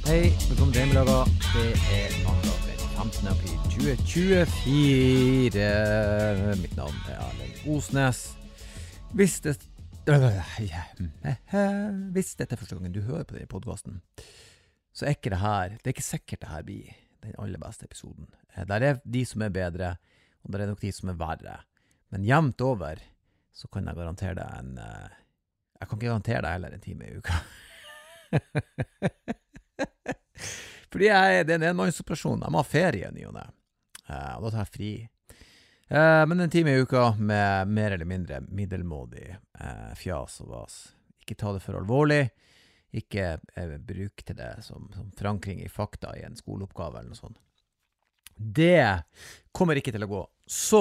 Hei, velkommen til Hjemmelaga. Det mandag den 15. april 2024. Mitt navn Erlend Osnes. Hvis dette er første gangen du hører på denne podcasten, så det er ikke sikkert det her blir den aller beste episoden. Der de som bedre, og der nok de som verre. Men jevnt over, så kan jeg garantere deg jeg kan ikke garantere deg heller en time i uka. Fordi det en enmannsoperasjon. Jeg må ha ferie ny og ne. Og da tar jeg fri. Men en time i uka med mer eller mindre middelmådig fjas og vas. Ikke ta det for alvorlig. Ikke bruk til det som forankring i fakta i en skoleoppgave eller noe sånt. Det kommer ikke til å gå. Så,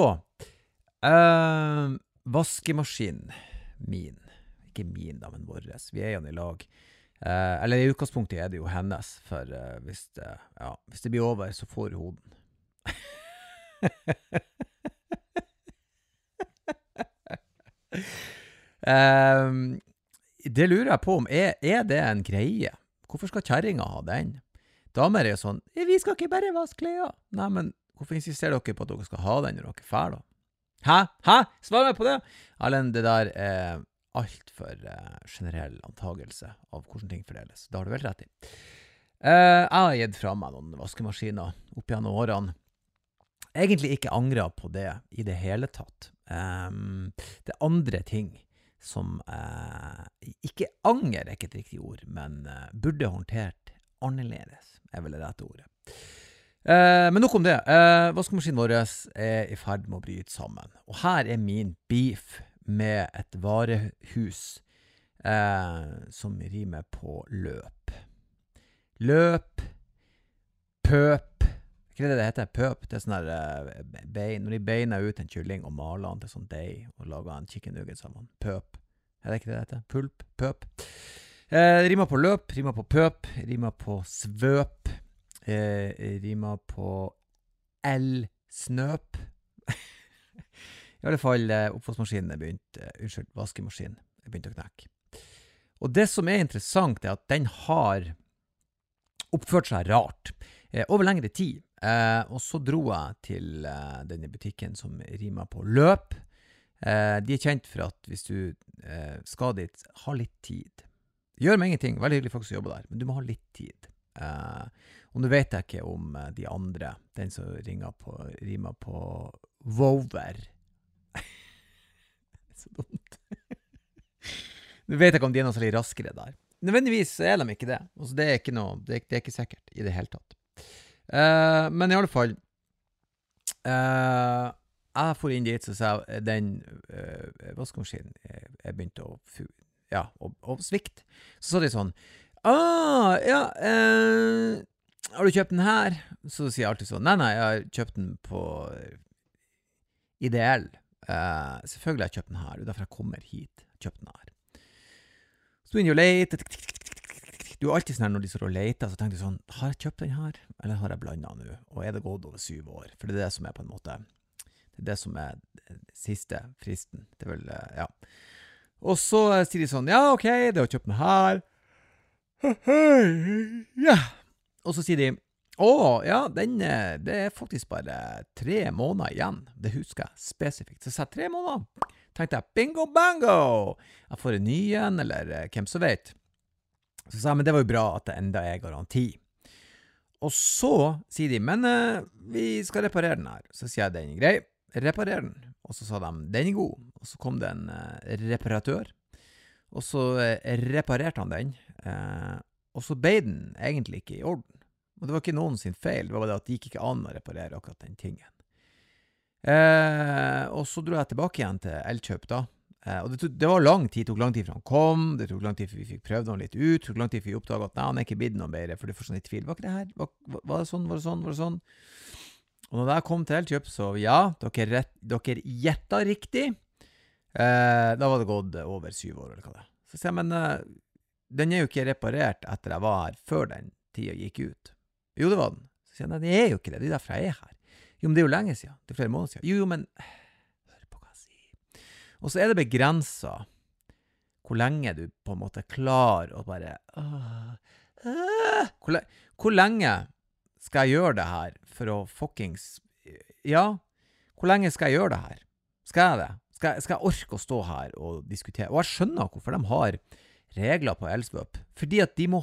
vaskemaskinen min. Ikke min da, men våres. Vi jo i lag. Eller i utgangspunktet det jo hennes, for hvis det blir over, så får hoden. Det lurer jeg på om, det en greie? Hvorfor skal kjerringa ha den? Damer jo sånn, vi skal ikke bare vaske klær. Nei, men hvorfor insisterer dere på at dere skal ha den når dere er ferdig? Hæ? Svar meg på det! Allen, det der alt for generell antagelse av hvordan ting fordeles. Det har du vel rett i. Jeg har gitt fra meg noen vaskemaskiner opp gjennom årene. Egentlig ikke angret på det i det hele tatt. Det andre ting som ikke anger ikke et riktig ord, men burde håndtert annerledes, vel det rette ordet. Men nok om det. Vaskemaskinen vår i ferd med å bryte sammen. Og her min beef med et varehus som rimer på løp. Løp, pøp. Hva det heter? Pøp. Det sånn der bein. Når de beiner ut en kylling og maler den til sånn deig og lager en chicken nuggets av den. Pøp. Det ikke det heter? Pulp, pøp. Rimer på løp, rimer på pøp, rimer på svøp, rimer på snøp. I alle fall, oppvaskmaskinen vaskemaskinen begynte å knekke. Og det som interessant at den har oppført seg rart over lengre tid. Og så dro jeg til denne butikken som rimer på løp. De kjent for at hvis du skal dit, ha litt tid. Gjør meg ingenting, veldig hyggelig folk som jobber der, men du må ha litt tid. Og nå vet jeg ikke om de andre, den som rimer på Vover. Så dumt. Nå vet jeg ikke om de noe særlig raskere der. Nødvendigvis de ikke det. Altså, det ikke noe, det ikke sikkert i det hele tatt. Men i alle fall, jeg får inn dit, så sa jeg, den vaskemaskinen begynte å svikte. Så sa de sånn, har du kjøpt den her? Så sier jeg alltid sånn, nei, jeg har kjøpt den på Ideell. Selvfølgelig har jeg kjøpt den her, og derfor jeg kommer hit, kjøpt den her. Så begynner jeg å lete. Du alltid sånn når de står og leter, så tenker du sånn, har jeg kjøpt den her, eller har jeg blandet nå? Og det gått over 7 år? For det det som på en måte, det det som siste fristen. Det vel, ja. Og så sier de sånn, ja, ok, det har kjøpt den her. Ja. Og så sier de, ja, det faktisk bare 3 måneder igjen. Det husker jeg spesifikt. Så jeg sa 3 måneder. Tenkte jeg, bingo bango! Jeg får en ny igjen, eller hvem som vet. Så sa jeg, men det var jo bra at det enda garanti. Og så sier de, men vi skal reparere den her. Så sier jeg, den grei, reparer den. Og så sa de, den god. Og så kom det en reparatør. Og så reparerte han den. Og så ble den egentlig ikke i orden. Og det var ikke noen sin feil, det var bare det at det gikk ikke an å reparere akkurat den tingen. Og så dro jeg tilbake igjen til Elkjøp da. Og det var lang tid, tok lang tid før han kom, det tok lang tid før vi fikk prøvd han litt ut, tok lang tid før vi oppdaget at nei, han ikke blitt noe bedre, for det får sånn i tvil. Var ikke det her? Var det sånn? Og når jeg kom til Elkjøp, så ja, dere gjettet riktig. Da var det gått over 7 år, eller hva det. Så sier jeg, men den jo ikke reparert etter jeg var her, før den tiden gikk ut. Jo, det var den. Så sier jeg, nei, det jo ikke det, det derfor jeg her. Jo, men det jo lenge siden, det flere måneder siden. Jo, men, hør på hva jeg sier. Og så det begrenset hvor lenge du på en måte klarer å bare, Hvor lenge skal jeg gjøre det her for å fuckings... Ja, hvor lenge skal jeg gjøre det her? Skal jeg det? Skal jeg orke å stå her og diskutere? Og jeg skjønner hvorfor de har regler på Elsvøp. Fordi at de må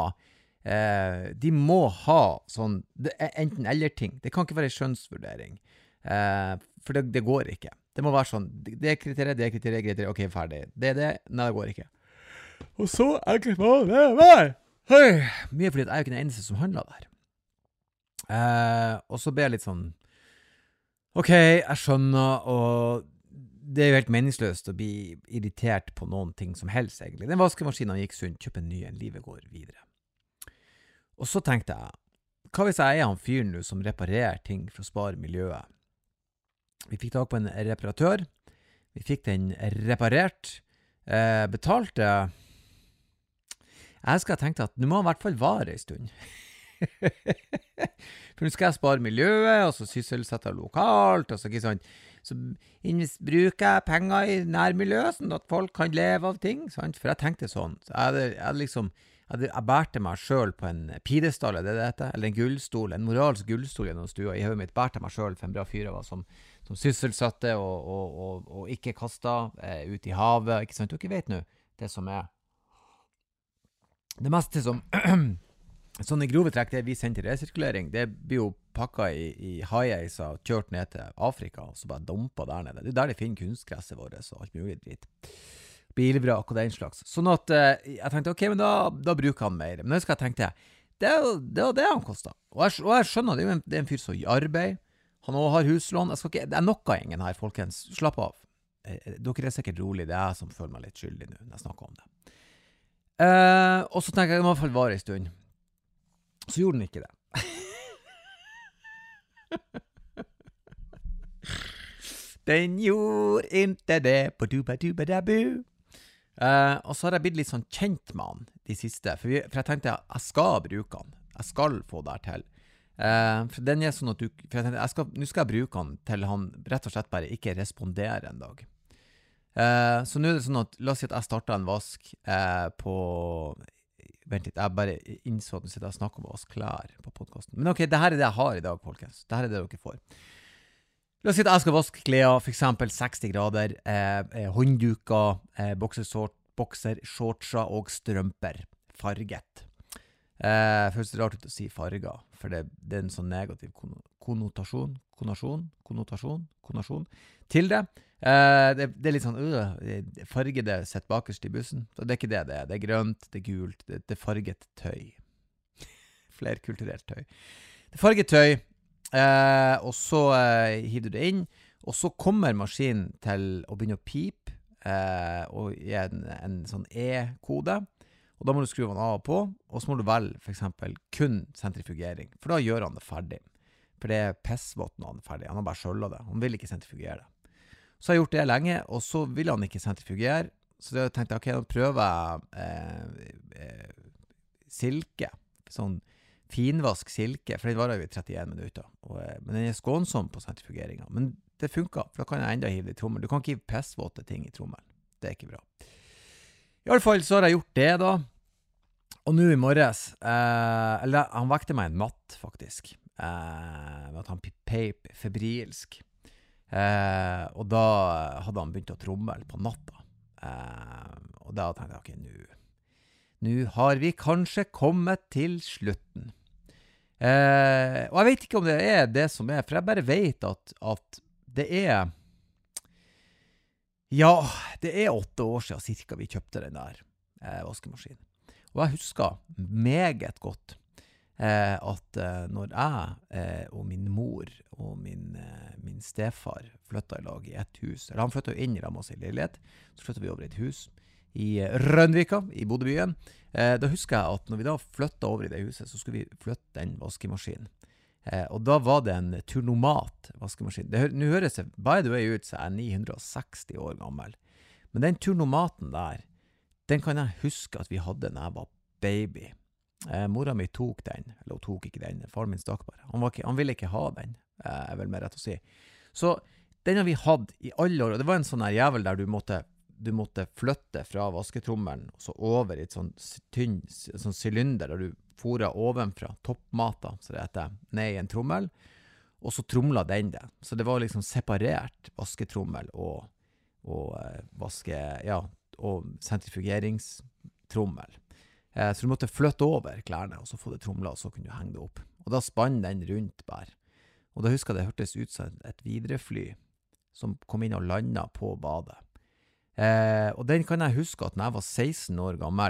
ha sånn enten eller ting. Det kan ikke være en skjønnsvurdering. For det går ikke. Det må være sånn, det kriteriet, ok, ferdig. Det, nei, det går ikke. Og så enkelt må det være. Mye fordi at jeg er jo ikke den eneste som handler der. Og så ble jeg litt sånn, ok, jeg skjønner, og det er jo helt meningsløst å bli irritert på noen ting som helst, egentlig. Den vaskemaskinen gikk sunt, kjøp en ny, livet går videre. Og så tenkte jeg, hva hvis jeg er han fyren nå som reparerer ting for å spare miljøet? Vi fikk tak på en reparatør, vi fikk den reparert, betalte. Jeg skal tenke at nå må han i hvert fall vare en stund. For nå skal jeg spare miljøet, og så sysselsetter lokalt, og så ikke sånn. Så bruker jeg penger i nærmiljøet, sånn at folk kan leve av ting, sant? For jeg tenkte sånn. Så jeg bærte meg selv på en pidestall, det heter, eller en gullstol, en moralsk gullstol gjennom stua. I høyet mitt bærte meg selv for en bra fyr som sysselsatte og ikke kastet ut i havet, ikke sant? Du ikke vet nå det som er. Det meste som sånne grove trekk, det vi sender til resirkulering, det blir jo pakket i high-ace og kjørt ned til Afrika, og så bare dumpet der nede. Det er der de finner kunstgresset vårt, og alt mulig dritt. Bilvrak og den slags. Sånn at jeg tenkte, ok, men da bruker han mer. Men jeg tenkte, det er det han kostet. Og jeg skjønner, det er en fyr som i arbeid, han også har huslån. Det er noe ingen her, folkens. Slapp av. Dere er sikkert rolig, det er jeg som føler meg litt skyldig nå når jeg snakker om det. Og så tenker jeg, det må i hvert fall vare en stund. Så gjorde den ikke det. Den gjorde ikke det på duba-duba-dabu. Og så har jeg blitt litt sånn kjent med han de siste, for jeg tenkte jeg skal bruke han. Jeg skal få det til. For den er sånn at for jeg tenkte, nå skal jeg bruke han til han rett og slett bare ikke responderer en dag. Så nå er det sånn at, la oss si at jeg startet en vask vent litt, jeg bare innså at nå sitter jeg og snakker om å vaske klær på podcasten. Men ok, det her er det jeg har i dag, folkens. Det her er det dere får. La oss si at jeg skal vaske klær, for eksempel 60 grader, håndduker, boksershortser og strømper, farget. Føles det rart ut å si farger, for det er en sånn negativ konnotasjon til det. Det er litt sånn, fargede sett bakerst i bussen. Så det er ikke det det er. Det er grønt, det er gult, det er farget tøy. Flerkulturelt tøy. Det er farget tøy, og så hiver du det inn, og så kommer maskinen til å begynne å pipe, og gi en sånn E-kode, og da må du skru den av og på, og så må du velge for eksempel kun sentrifugering, for da gjør han det ferdig. For det er pissvått når han er ferdig, han har bare skjøllet det, han vil ikke sentrifugere det. Så har jeg gjort det lenge, og så vil han ikke sentrifugere, så da tenkte jeg, ok, nå prøver jeg silke, sånn finvask silke, for den varer jo i 31 minutter, men den er skånsom på sentrifugeringen, men det funker, for da kan jeg enda hive det i trommel. Du kan ikke hive pissvåte ting i trommel, det er ikke bra. I alle fall så har jeg gjort det da, og nå i morges, eller han vekte meg en natt faktisk, med at han peip febrilsk, og da hadde han begynt å trommel på natta, og da tenkte jeg, ok, nå har vi kanskje kommet til slutten. Og jeg vet ikke om det er det som er, for jeg bare vet at det er, ja, det er 8 år siden cirka vi kjøpte den der vaskemaskinen. Og jeg husker meget godt at når jeg og min mor og min stefar flyttet i lag i et hus, eller han flyttet jo inn i Ramos i leilighet, så flyttet vi over i et hus i Rønvika, i Bodøbyen. Da husker jeg at når vi da flyttet over i det huset, så skulle vi flytte den vaskemaskinen. Og da var det en Turnomat vaskemaskin. Nå høres det, by the way, ut så er 960 år gammel. Men den Turnomaten der, den kan jeg huske at vi hadde når jeg var baby. Mora mi tok den, eller hun tok ikke den, far min stakk bare. Han ville ikke ha den, er vel mer rett å si. Så den har vi hatt i alle år, og det var en sånn her jævel der du måtte flytte fra vasketrommelen og så over i et sånn tynn sånn cylinder der du fôret ovenfra, toppmata, så det heter, ned i en trommel, og så tromla den det. Så det var liksom separert vasketrommel og sentrifugeringstrommel. Så du måtte flytte over klærne, og så få det tromla, og så kunne du henge det opp. Og da spann den rundt bare. Og da husker jeg det hørtes ut som et Widerøe-fly som kom inn og landet på badet. Og den kan jeg huske at når jeg var 16 år gammel,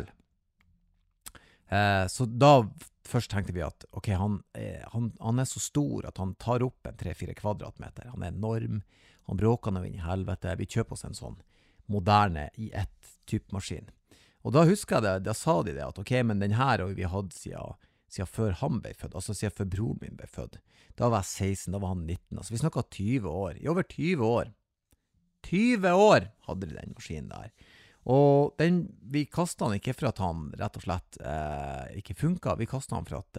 så da først tenkte vi at ok, han er så stor at han tar opp en 3-4 kvadratmeter. Han er enorm, han bråker noe inn i helvete. Vi kjøper oss en sånn moderne i ett type maskin. Og da husker jeg det, da sa de det at ok, men den her har vi hatt siden før han ble født, altså siden før broren min ble født. Da var jeg 16, da var han 19, altså vi snakket 20 år, i over 20 år. 20 år hadde de den maskinen der. Og vi kastet han ikke for at han rett og slett ikke funket, vi kastet han for at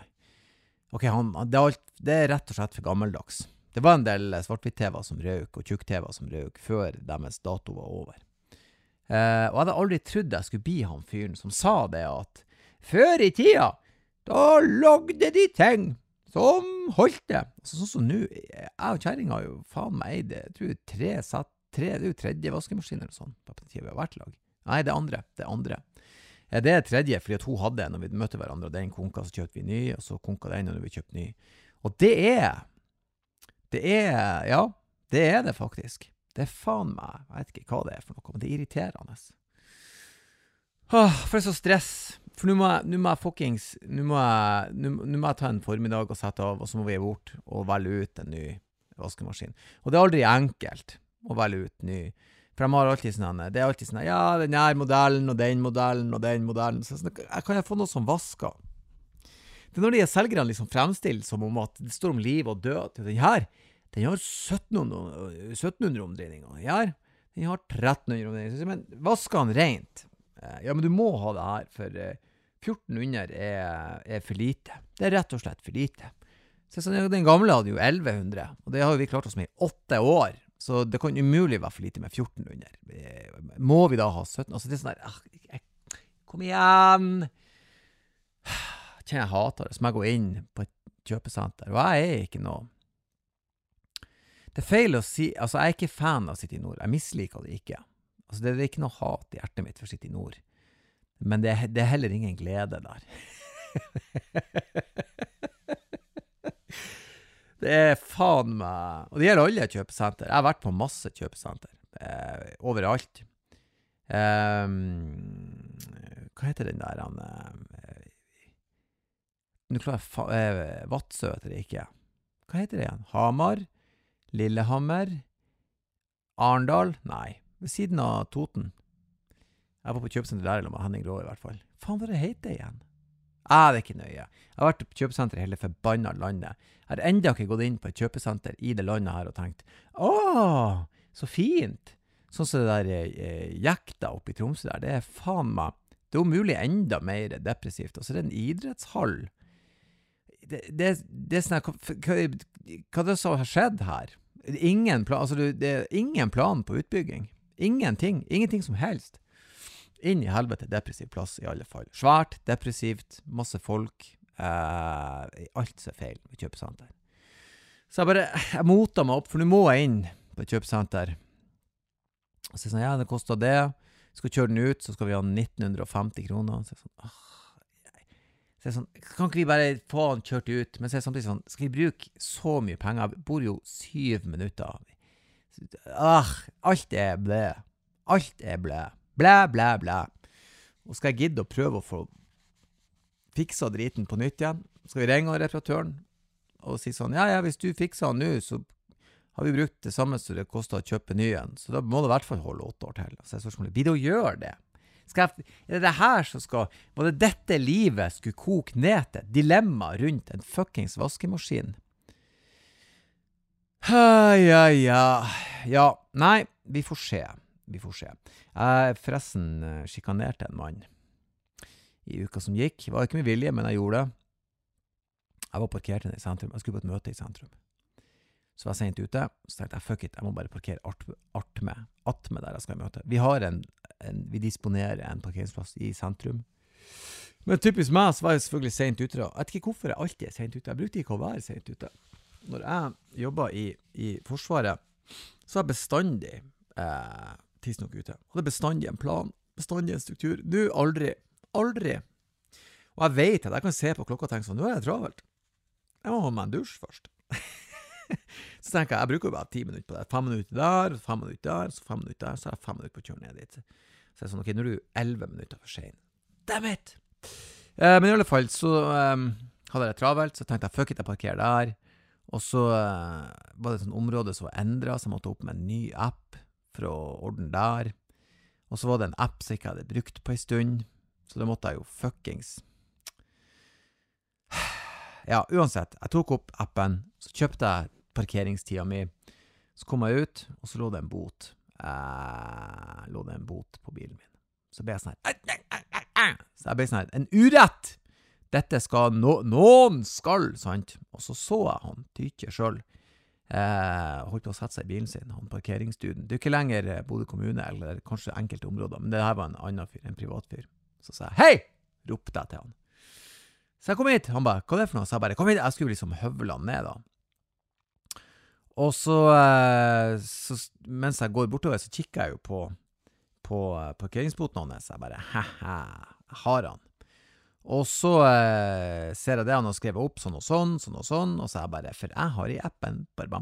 det er rett og slett for gammeldags. Det var en del svart-hvitt-TV som røk, og tjukk-TV som røk, før deres dato var over. Og jeg hadde aldri trodd jeg skulle bli han fyren som sa det at før i tida, da lagde de ting som holdt det. Altså, sånn som nå, jeg og kjæringen har jo faen meg, jeg tror det er jo tredje vaskemaskiner eller sånn, på den tiden vi har vært lag. Nei, det andre. Det er tredje, fordi at hun hadde en når vi møtte hverandre, og den konka, så kjøpte vi ny, og så konka den når vi kjøpte ny. Og det er det faktisk. Det er faen meg, jeg vet ikke hva det er for noe, men det er irriterende. For det er så stress. For nå må jeg ta en formiddag og sette av, og så må vi bort og velge ut en ny vaskemaskin. Og det er aldri enkelt å velge ut ny. For de har alltid sånn, det er alltid sånn, ja, den her modellen, og den modellen, og den modellen. Så kan jeg få noe som vasker? Det er når de selgerne liksom fremstiller som om at det står om liv og død. Den har 1700 omdreininger. Den har 1300 omdreininger. Men vasker han rent? Ja, men du må ha det her, for 1400 er for lite. Det er rett og slett for lite. Så den gamle hadde jo 1100, og det har jo vi klart oss med i 8 år. Så det kan umulig være for lite med 1400. Må vi da ha 17? Altså det er sånn der, kom igjen! Jeg hater det, som jeg går inn på et kjøpesenter, og jeg er ikke noe. Det er feil å si, altså jeg er ikke fan av City Nord, jeg misliker det ikke. Altså det er ikke noe hat i hjertet mitt for City Nord. Men det er heller ingen glede der. Det er faen meg, og det gjelder alle kjøpesenter. Jeg har vært på masse kjøpesenter, overalt. Hva heter den der? Nå klarer jeg, Vadsø heter det ikke. Hva heter det igjen? Hamar? Lillehammer? Arendal? Nei, ved siden av Toten. Jeg var på kjøpesenter der, eller med Henning Rå i hvert fall. Faen, hva det heter igjen? Det er ikke nøye. Jeg har vært på kjøpesenter i hele forbannet landet. Jeg har enda ikke gått inn på et kjøpesenter i det landet her og tenkt, så fint. Sånn som det der jekta oppe i Tromsø der, det er faen meg, det er om mulig enda mer depressivt. Og så er det en idrettshall. Det er sånn, hva det så har skjedd her? Det er ingen plan på utbygging. Ingenting som helst. Inn i helvete, depressiv plass i alle fall. Svært, depressivt, masse folk. Alt som er feil med kjøpesenter. Så jeg moter meg opp, for nå må jeg inn på et kjøpesenter. Og så er sånn, ja, det koster det. Skal kjøre den ut, så skal vi ha 1950 kroner. Så er sånn, kan ikke vi bare få den kjørt ut? Men så er det samtidig sånn, skal vi bruke så mye penger? Jeg bor jo 7 minutter. Alt er blæ. Alt er blæ. Blæ. Og skal jeg gidde å prøve å få fiksa driten på nytt igjen, skal vi ringe reparatøren og si sånn, ja, hvis du fikser den nå, så har vi brukt det samme som det koster å kjøpe ny igjen, så da må det i hvert fall holde 8 år til. Så jeg spørsmålet, vil du gjøre det? Er det her som var det dette livet skulle koke ned til? Dilemma rundt en fuckings vaskemaskin? Ja, nei, vi får se. Jeg forresten skikanerte en mann i uka som gikk. Det var ikke med vilje, men jeg gjorde det. Jeg var parkert i sentrum. Jeg skulle på et møte i sentrum. Så var jeg sent ute, så tenkte jeg, fuck it, jeg må bare parkere attmed der jeg skal i møte. Vi disponerer en parkeringsplass i sentrum. Men typisk meg, så var jeg selvfølgelig sent ute da. Jeg vet ikke hvorfor jeg alltid sent ute. Jeg brukte ikke å være sent ute. Når jeg jobbet i Forsvaret, så er jeg bestandig tidsnok ute. Og det er bestandig en plan, bestandig en struktur. Du, aldri. Og jeg vet at jeg kan se på klokka og tenke sånn, nå er det travelt. Jeg må ha meg en dusj først. Så tenker jeg bruker jo bare 10 minutter på det. 5 minutter der, 5 minutter der, så 5 minutter der, så er jeg 5 minutter på å kjøre ned dit. Så jeg er sånn, ok, nå er du 11 minutter for sen. Damn it! Men i alle fall så hadde jeg det travelt, så tenkte jeg, fuck it, jeg parkerer der. Og så var det et sånt område som var endret, så jeg måtte opp med en ny app for å ordne der. Og så var det en app som jeg ikke hadde brukt på en stund, så det måtte jeg jo fuckings. Ja, uansett, jeg tok opp appen, så kjøpte jeg parkeringstida mi, så kom jeg ut, og så lå det en bot. Lå det en bot på bilen min. Så ble jeg sånn her, så jeg ble sånn her, en urett! Dette skal, noen skal, sant? Og så jeg han tykker selv, holdt på å sette seg i bilen sin, han parkeringsstuden. Det er ikke lenger Bodø kommune, eller kanskje enkelte områder, men det her var en annen fyr, en privat fyr. Så sa jeg, hei! Ropte jeg til han. Så jeg kom hit, han bare, hva er det for noe? Så jeg bare, kom hit, jeg skulle liksom høvle han ned da. Og så, mens jeg går bortover, så kikker jeg jo på parkeringsboten hans, jeg bare, haha, jeg har han. Og så ser jeg det han har skrevet opp sånn og sånn, og så jeg bare, for jeg har i appen,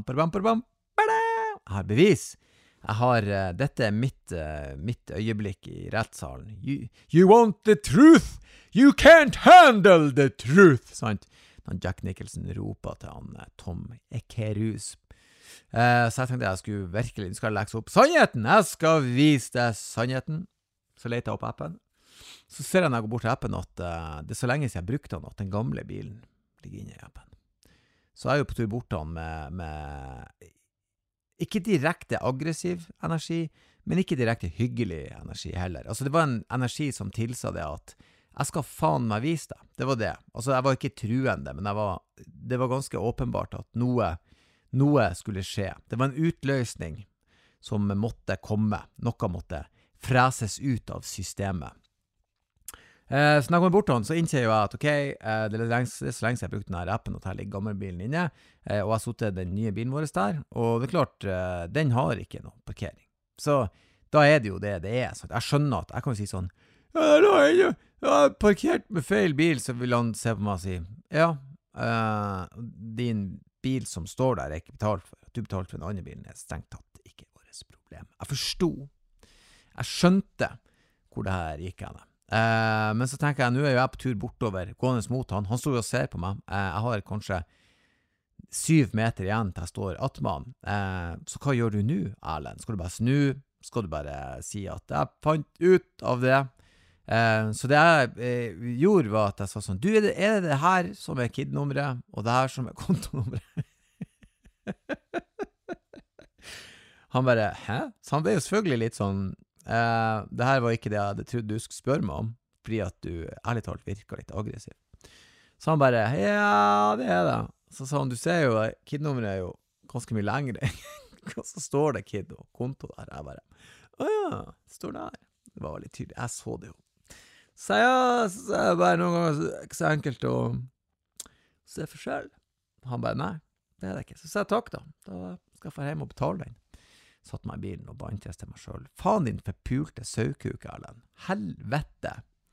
jeg har bevis. Jeg har, dette er mitt øyeblikk i rettssalen. You want the truth! You can't handle the truth! Sant? Når Jack Nicholson roper til han Tom Ekerhus. Så jeg tenkte jeg skulle virkelig, skal jeg lekse opp sannheten, jeg skal vise deg sannheten. Så leter jeg opp appen. Så ser jeg når jeg går bort til appen at det er så lenge siden jeg brukte den at den gamle bilen ligger inne i appen. Så jeg er jo på tur bort til han med ikke direkte aggressiv energi, men ikke direkte hyggelig energi heller. Altså det var en energi som tilsa det at jeg skal faen meg vise deg. Det var det. Altså jeg var ikke truende, men det var ganske åpenbart at noe skulle skje. Det var en utløsning som måtte komme. Noe måtte freses ut av systemet. Så når jeg kommer bort til han, så innser jeg jo at ok, det er så lenge siden jeg brukte denne appen og tar litt gammelbilen inne, og jeg har suttet den nye bilen vår der, og det er klart, den har ikke noe parkering. Så da er det jo det er. Så jeg skjønner at jeg kan si sånn, jeg har parkert med feil bil, så vil han se på meg og si, ja, din bil som står der er ikke betalt for, at du betalte for den andre bilen er strengt tatt ikke vårt problem. Jeg forstod, jeg skjønte hvor det her gikk henne. Men så tenker jeg, nå er jeg på tur bortover, gående mot han står og ser på meg, jeg har kanskje 7 meter igjen til jeg står attmed han, så hva gjør du nå, Erlend? Skal du bare snu? Skal du bare si at jeg fant ut av det? Så det jeg gjorde var at jeg sa sånn, du, er det her som er KID-nummeret, og det her som er kontonummeret? Han bare, hæ? Så han ble jo selvfølgelig litt sånn, det her var ikke det jeg hadde trodd du skulle spørre meg om, fordi at du ærlig talt virker litt aggressiv. Så han bare, ja, det er det. Så sa han, du ser jo, KID-nummeret er jo ganske mye lengre. Og så står det KID og konto der. Jeg bare, åja, det står der. Det var litt tydelig, jeg så det jo. Så så er det bare noen ganger ikke så enkelt å se forskjell. Han bare, nei, det er det ikke. Så sa jeg takk da. Da skal jeg få hjem og betale den. Satt meg i bilen og bantes til meg selv. Faen din forpulte saukuk, Erlend. Helvete.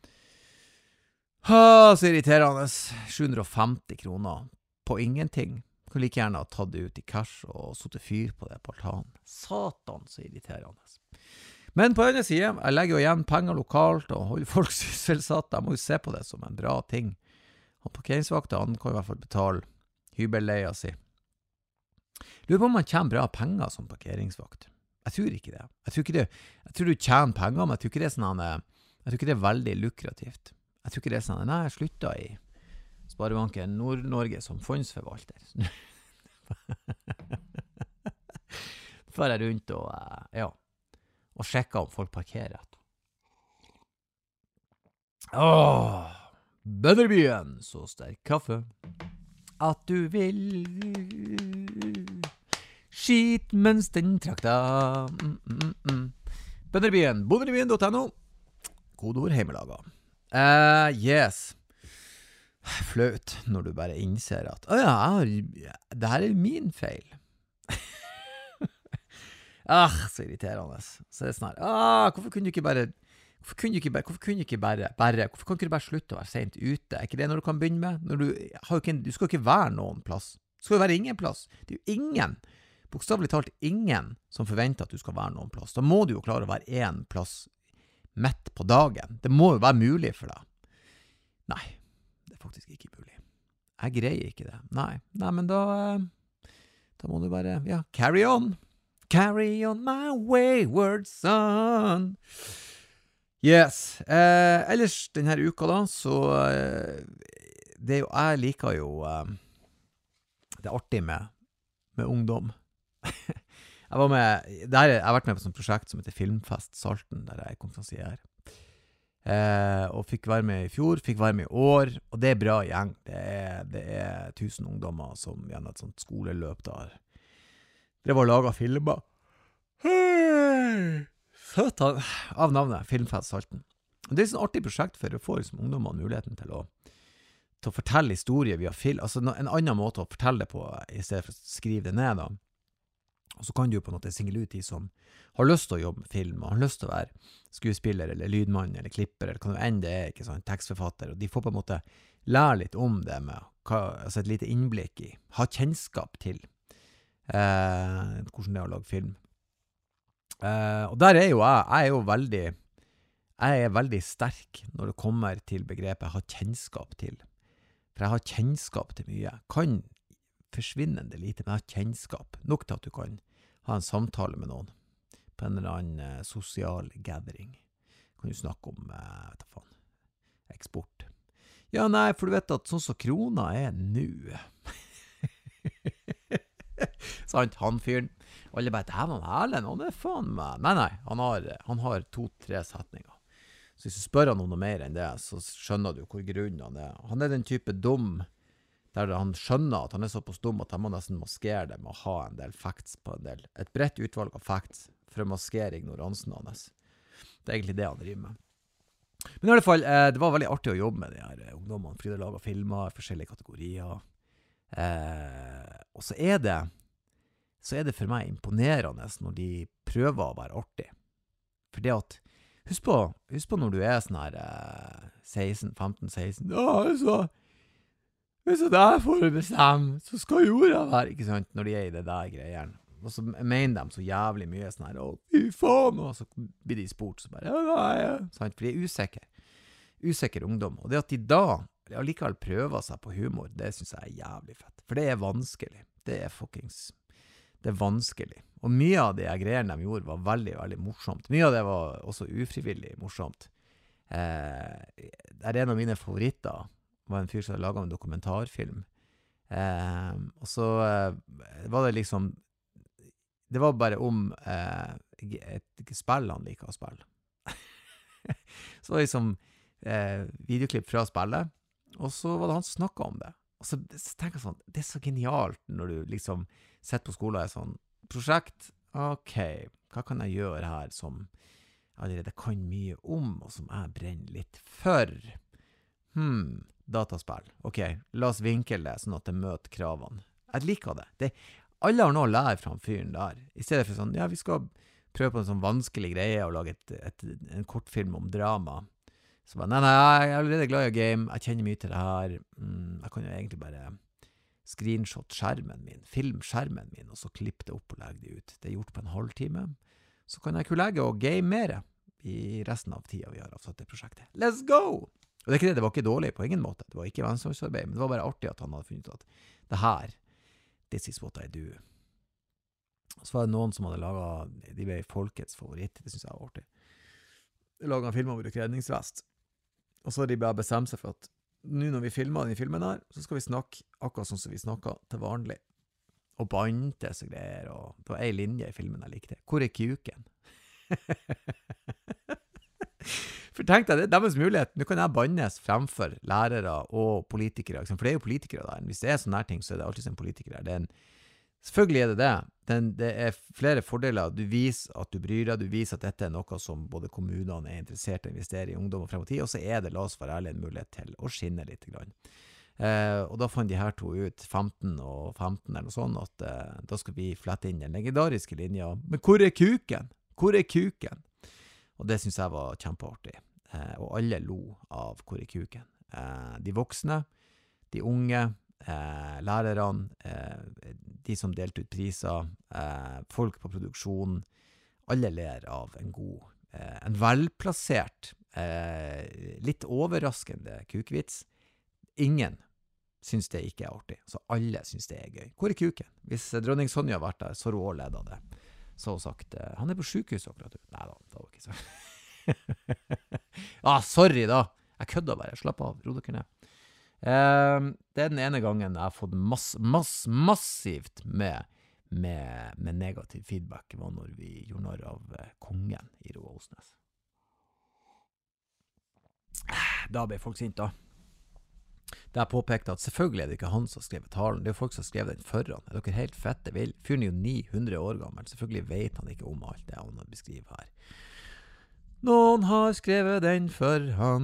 Så irriterende. 750 kroner på ingenting. Kunne like gjerne ha tatt det ut i cash og satt fyr på det på altanen. Satan, så irriterende. Men på denne siden, jeg legger jo igjen penger lokalt og holder folk sysselsatt. Jeg må jo se på det som en bra ting. Og parkeringsvakter, han kan i hvert fall betale hybelleia si. Lurer på om man tjener bra penger som parkeringsvakt. Jeg tror ikke det. Jeg tror du tjener penger, men jeg tror ikke det er sånn, jeg tror ikke det er veldig lukrativt. Jeg tror ikke det er sånn, nei, jeg sluttet i Sparebanken Nord-Norge som fondsforvalter. Får jeg rundt og sjekker om folk parkerer rett. Bønderbyen, så sterk kaffe at du vil skit mens den trakta. Bønderbyen, bondebyen.no. Kodeord heimelaga. Yes. Flaut når du bare innser at det her er min feil. Så irriterende. Så det sånn her, hvorfor kan du ikke bare slutte å være sent ute? Er ikke det når du kan begynne med? Du skal ikke være noen plass. Det skal jo være ingen plass. Det er jo ingen, bokstavelig talt ingen, som forventer at du skal være noen plass. Da må du jo klare å være en plass midt på dagen. Det må jo være mulig for deg. Nei, det er faktisk ikke mulig. Jeg greier ikke det. Nei, men da må du bare, carry on. Carry on my wayward son. Yes. Ellers denne uka da, så jeg liker jo det er artig med ungdom. Jeg har vært med på et prosjekt som heter Filmfest Salten, der jeg er konferansier. Og fikk være med i fjor, fikk være med i år, og det er bra gjeng. Det er 1000 ungdommer som gjennom et sånt skoleløp der. Det var laget filmer. Søt av navnet, Filmfest Salten. Og det er et sånt artig prosjekt for å få liksom, ungdommene muligheten til å fortelle historier via film. Altså en annen måte å fortelle det på, i stedet for å skrive det ned da. Og så kan du jo på en måte single ut de som har lyst til å jobbe med film, og har lyst til å være skuespiller, eller lydmann, eller klipper, eller hva det enn det er, ikke sånn, tekstforfatter, og de får på en måte lære litt om det med, altså et lite innblikk i, ha kjennskap til hvordan det er å lage film. Og der er jo jeg er veldig sterk når det kommer til begrepet ha kjennskap til. For jeg har kjennskap til mye. Kan forsvinnende lite, men jeg har kjennskap. Nok til at du kan ha en samtale med noen på en eller annen sosial gathering. Kan du snakke om, eksport. Ja, nei, for du vet at sånn som krona er nå. Sant, han fyren. Og alle bare, det her var Erlend, han er faen meg. Nei, han har 2-3 setninger. Så hvis du spør han om noe mer enn det, så skjønner du hvor grunnen han er. Han er den type dum, der han skjønner at han er såpass dum at han må nesten maskere det med å ha en del facts på et bredt utvalg av facts for å maskere ignoransen hans. Det er egentlig det han driver med. Men i alle fall, det var veldig artig å jobbe med de her ungdommene, fordi de lager filmer i forskjellige kategorier. Og så er det for meg imponerende når de prøver å være artig. For det at Husk på når du er sånn her 15-16. Hvis det er for å bestemme, så skal jorda være, ikke sant? Når de er i det der greiene. Og så mener de så jævlig mye sånn her, fy faen, og så blir de spurt, så bare, sant? For de er usikker ungdom. Og det at de da allikevel prøver seg på humor, det synes jeg er jævlig fett. For det er vanskelig. Det er vanskelig. Og mye av de greiene de gjorde var veldig, veldig morsomt. Mye av det var også ufrivillig morsomt. En av mine favoritter var en fyr som hadde laget en dokumentarfilm. Og så var det liksom, det var bare om et spill han liker å spille. Så var det liksom videoklipp fra spillet, og så var det han som snakket om det. Og så tenker jeg sånn, det er så genialt når du liksom sitter på skolen og er sånn, prosjekt, ok, hva kan jeg gjøre her som jeg allerede kan mye om, og som jeg brenner litt for? Dataspill. Ok, la oss vinkle det sånn at det møter kravene. Jeg liker det. Alle har noe å lære fra fyren der. I stedet for sånn, vi skal prøve på en sånn vanskelig greie og lage en kortfilm om drama. Så bare, nei, jeg er allerede glad i game, jeg kjenner mye til det her. Jeg kan jo egentlig bare screenshot skjermen min, film skjermen min, og så klippe det opp og legge det ut. Det er gjort på en halvtime. Så kan jeg ikke legge og game mer i resten av tiden vi har avsatt det prosjektet. Let's go! Og det var ikke dårlig på ingen måte. Det var ikke vennskapsarbeid, men det var bare artig at han hadde funnet at det her, this is what I do. Så var det noen som hadde laget, de ble folkets favoritt, det synes jeg var artig. De laget en film over redningsvest. Og så hadde de bare bestemt seg for at nå når vi filmer den filmen her, så skal vi snakke akkurat sånn som vi snakker til vanlig. Og bantes og greier, og det var en linje i filmen jeg likte. Hvor er kuken? For tenk deg, det er deres mulighet. Nå kan jeg bannes fremfor lærere og politikere, for det er jo politikere der. Hvis det er sånne her ting, så er det alltid en politiker der. Selvfølgelig er det det. Det er flere fordeler. Du viser at du bryr deg, du viser at dette er noe som både kommunene er interessert i å investere i ungdom og fremtid, og så er det, la oss være ærlig, en mulighet til å skinne litt grann. Og da fant de her to ut 15 og 15 eller noe sånt, at da skal vi flette inn den legendariske linja. Men hvor er kuken? Hvor er kuken? Og det synes jeg var kjempeartig. Og alle lo av hvor er kuken. De voksne, de unge, lærerne, de som delte ut priser, folk på produksjonen, alle ler av en velplassert, litt overraskende kukvits. Ingen synes det ikke er artig, så alle synes det er gøy. Hvor er kuken? Hvis dronning Sonja har vært der, så har hun også ledet av det. Så har hun sagt, han er på sykehus akkurat. Neida, det var ikke så. Sorry da. Jeg kødder bare, slapp av, ro dere ned. Det er den ene gangen jeg har fått massivt med negativ feedback, var når vi gjorde narr av kongen i Roar Osnes. Da ble folk sint da. Da jeg påpekte at selvfølgelig er det ikke han som har skrevet talen, det er folk som har skrevet den for han. Er dere helt fette vill? Fyren er jo 900 år gammel, selvfølgelig vet han ikke om alt det han beskriver her. Noen har skrevet den for han.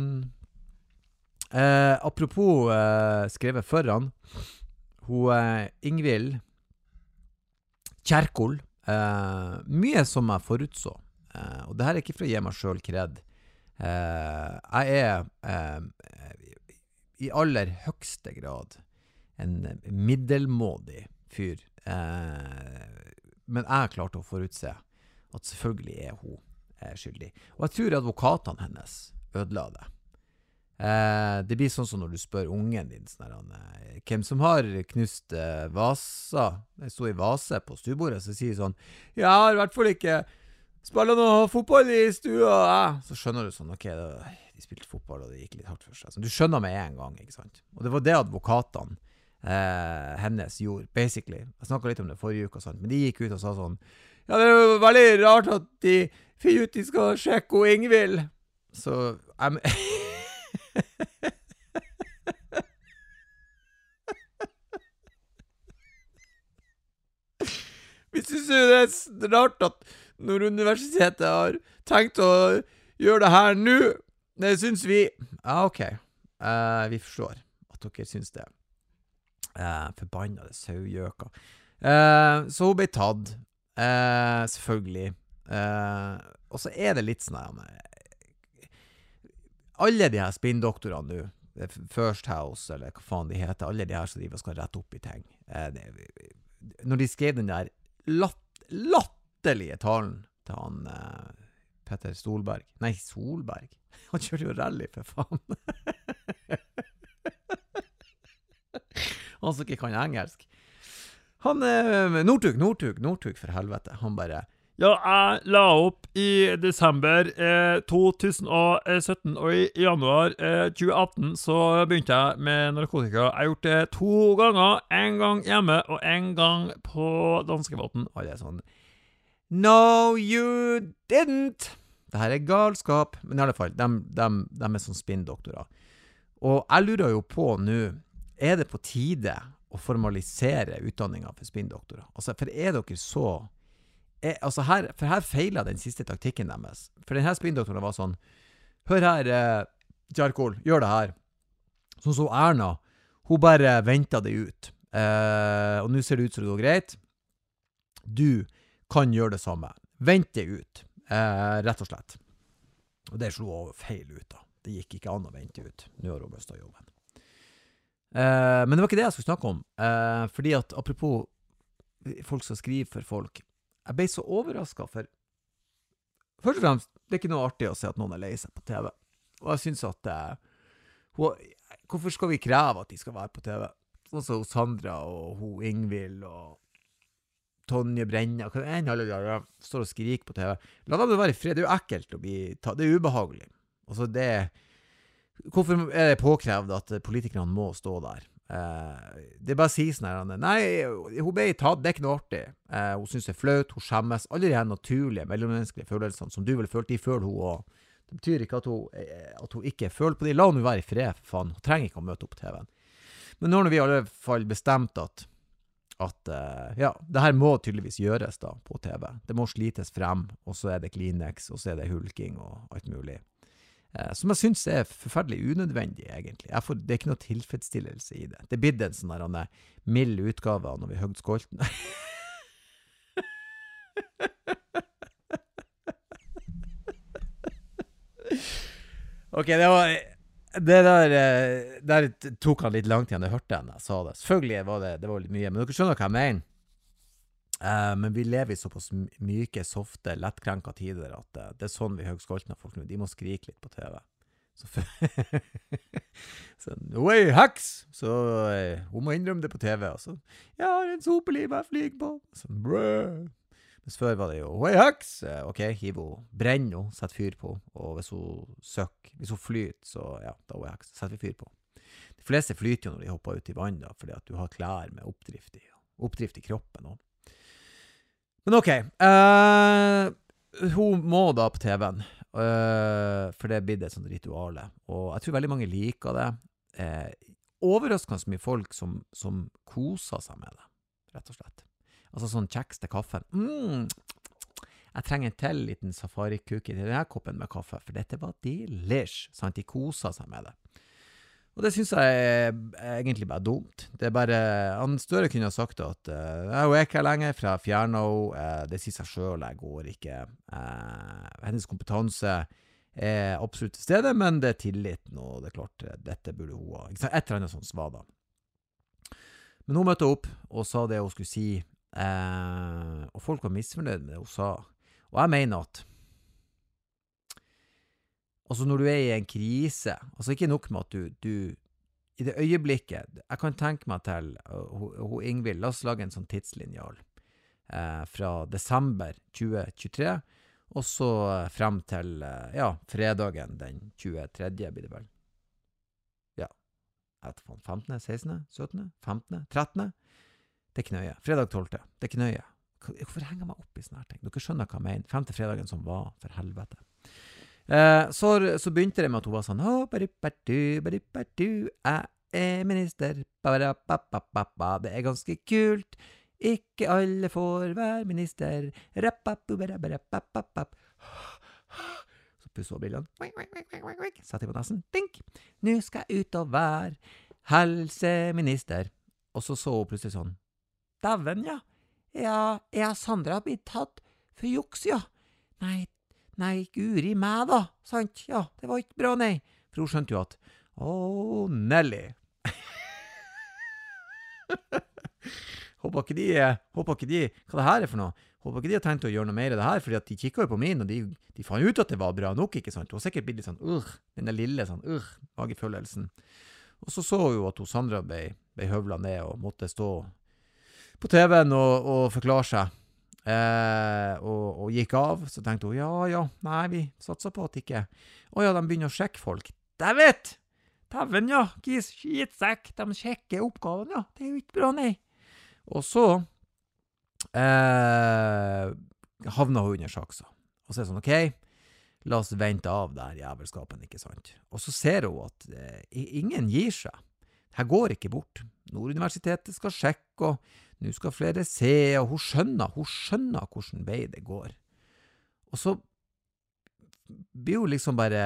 Apropos skrevet for han, hun Ingvild Kjerkol, mye som jeg forutså, og det her er ikke for å gi meg selv kred. Jeg er i aller høgste grad en middelmådig fyr, men jeg klarte å forutse at selvfølgelig er hun skyldig. Og jeg tror advokatene hennes ødela det. Det blir sånn som når du spør ungen din sånn her, hvem som har knust vasa, det stod i vase på stuebordet, så sier sånn, jeg har i hvert fall ikke spillet noe fotball i stua, så skjønner du sånn, ok, de spilte fotball og det gikk litt hardt for seg, så du skjønner med en gang, ikke sant? Og det var det advokatene hennes gjorde, basically. Jeg snakket litt om det forrige uke og sånt, men de gikk ut og sa sånn, ja, det er jo veldig rart at de finner ut de skal sjekke og Ingvild, så vi synes jo det er rart at når universitetet har tenkt å gjøre det her nå, det synes vi. Ja, ok. Vi forstår at dere synes det. Forbannede saugjøker. Så hun ble tatt. Selvfølgelig. Og så er det litt sånn her. Alle de her spinndoktorene nå, First House, eller hva faen de heter, alle de her som de skal rette opp i ting. Når de skrev den der latterlige talen til han Petter Solberg. Nei, Solberg. Han kjørte jo rally, for faen. Han som ikke kan engelsk. Han Northug, for helvete. Han bare, ja, jeg la opp i desember 2017, og i januar 2018 så begynte jeg med narkotika. Jeg har gjort det 2 ganger, en gang hjemme og en gang på danskebåten. Og det er sånn, no, you didn't. Det her er galskap. Men i alle fall, de er sånn spinndoktorer. Og jeg lurer jo på nå, er det på tide å formalisere utdanningen for spinndoktorer? Altså, for er dere så... altså her feilet den siste taktikken deres. For denne spinndoktoren var sånn, hør her, Kjerkol, gjør det her. Sånn så Erna, hun bare ventet det ut. Og nå ser det ut som det går greit. Du kan gjøre det samme. Vent det ut. Rett og slett. Og det slo feil ut da. Det gikk ikke an å vente ut. Nå har hun mistet jobben. Men det var ikke det jeg skulle snakke om. Fordi at, apropos folk som skriver for folk, jeg ble så overrasket, for først og fremst, det er ikke noe artig å se at noen er lei seg på TV. Og jeg synes at hvorfor skal vi kreve at de skal være på TV? Sånn som Sandra og hun Ingvild og Tonje Brenna, alle de står og skriker på TV. La dem være i fred, det er jo ekkelt å bli tatt, det er ubehagelig. Altså hvorfor er det påkrevd at politikerne må stå der? Det er bare å si sånn her, nei, hun ble tatt, det er ikke noe artig. Hun synes det er flaut, hun skjemmes. Alle de her naturlige, mellommenneskelige følelsene som du vil føle, de føler hun også. Det betyr ikke at hun ikke føler på de. La hun være i fred, for faen. Hun trenger ikke å møte opp på TV-en. Men nå har vi i alle fall bestemt at at ja, det her må tydeligvis gjøres da på TV. Det må slites frem, og så det Kleenex, og så det hulking og alt mulig. Som jeg synes forferdelig unødvendig, egentlig. Det ikke noe tilfredsstillelse i det. Det blir en sånn der mild utgave av når vi høgde skolten. Ok, det der tok han litt langt igjen, jeg hørte han, jeg sa det. Selvfølgelig var det var litt mye, men dere skjønner hva jeg mener. Men vi lever i såpass myke, softe, lettkrenka tider at det sånn vi høgskolten av folk nå. De må skrike litt på TV. Så nå heks! Så hun må innrømme det på TV. Og så, jeg har en sopeliv jeg flyger på. Så, brød. Mens før var det jo, heks! Ok, hiv hun, brenn hun, sett fyr på. Og hvis hun søkker, hvis hun flyter, så ja, da er heks. Sett vi fyr på. De fleste flyter jo når de hopper ut i vann da, fordi at du har klær med oppdrift i kroppen også. Men ok, hun må da på TV-en, for det blir et sånt rituale, og jeg tror veldig mange liker det. Overraskende så mye folk som koser seg med det, rett og slett. Altså sånn kjeks til kaffen. Jeg trenger en til liten safari-cookie til denne koppen med kaffe, for dette var delish, sant? De koser seg med det. Og det synes jeg egentlig bare dumt. Det bare, han Støre kunne ha sagt at jeg er ikke lenger fra Fjernå, det sier seg selv, jeg går ikke. Hennes kompetanse absolutt til stede, men det tilliten, og det klart, dette burde hun ha. Et eller annet sånt svar da. Men hun møtte opp og sa det hun skulle si, og folk var misfornøyd med det hun sa. Og jeg mener at altså når du i en krise, altså ikke nok med at du i det øyeblikket, jeg kan tenke meg til hun Ingvild, la oss lage en sånn tidslinjal fra desember 2023, og så frem til, ja, fredagen den 23. blir det vel. Ja, 15., 16., 17., 15., 13., det knøye. Fredag 12., det knøye. Hvorfor henger jeg meg opp i sånne her ting? Dere skjønner hva jeg mener. 5. fredagen som var, for helvete. Så begynte det med at hun var sånn jeg minister det ganske kult ikke alle får være minister så pusset hun brillene satt jeg på nesten nå skal jeg ut og være helseminister og så hun plutselig sånn dæven ja Sandra har blitt tatt for juks ja Nei, guri meg da, sant? Ja, det var ikke bra, nei. For hun skjønte jo at, Nelly. Håper ikke de, hva det her for noe? Håper ikke de har tenkt å gjøre noe mer av det her, fordi at de kikket jo på min, og de fant ut at det var bra nok, ikke sant? Hun har sikkert blitt litt sånn, den der lille sånn, magefølelsen. Og så hun jo at hun Sandra ble høvlet ned og måtte stå på TV-en og forklare seg. Og gikk av, så tenkte hun, nei, vi satser på at ikke. De begynner å sjekke folk. Dæven, ja, gis, skitsekk, de sjekker oppgaven, ja, det jo ikke bra, nei. Og så havna hun under saksa. Og så det sånn, ok, la oss vente av der jævelskapen, ikke sant? Og så ser hun at ingen gir seg. Her går ikke bort. Norduniversitetet skal sjekke, og nå skal flere se, og hun skjønner hvordan vei det går. Og så blir hun liksom bare,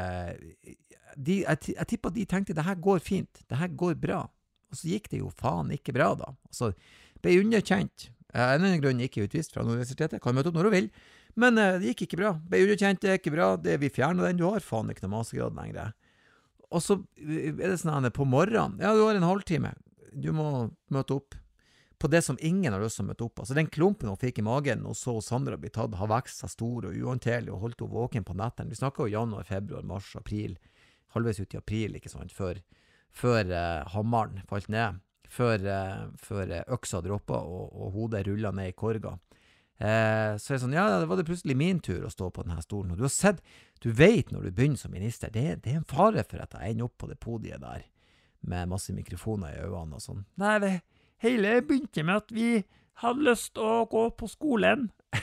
jeg tipper at de tenkte, det her går fint, det her går bra. Og så gikk det jo faen ikke bra da. Altså, ble underkjent. En annen grunn ikke utvist fra universitetet, kan møte opp når hun vil, men det gikk ikke bra. Ble underkjent, det er ikke bra, vi fjerner den, du har faen ikke noe mastergrad lenger. Og så det sånn på morgenen, ja, du har en halvtime, du må møte opp på det som ingen har lyst til å møte opp. Altså den klumpen hun fikk i magen, og så Sandra bli tatt, har vekst seg stor og uantelig, og holdt hun våken på netten. Vi snakker jo januar, februar, mars, april, halvveis ut i april, ikke sant, før hammeren falt ned, før øksa droppet, og hodet rullet ned i korga. Så det sånn, ja, det var det plutselig min tur å stå på denne stolen, og du har sett, du vet når du begynner som minister, det er en fare for at jeg ender opp på det podiet der, med masse mikrofoner i øynene og sånn. Nei, det hele begynte med at vi hadde lyst å gå på skolen.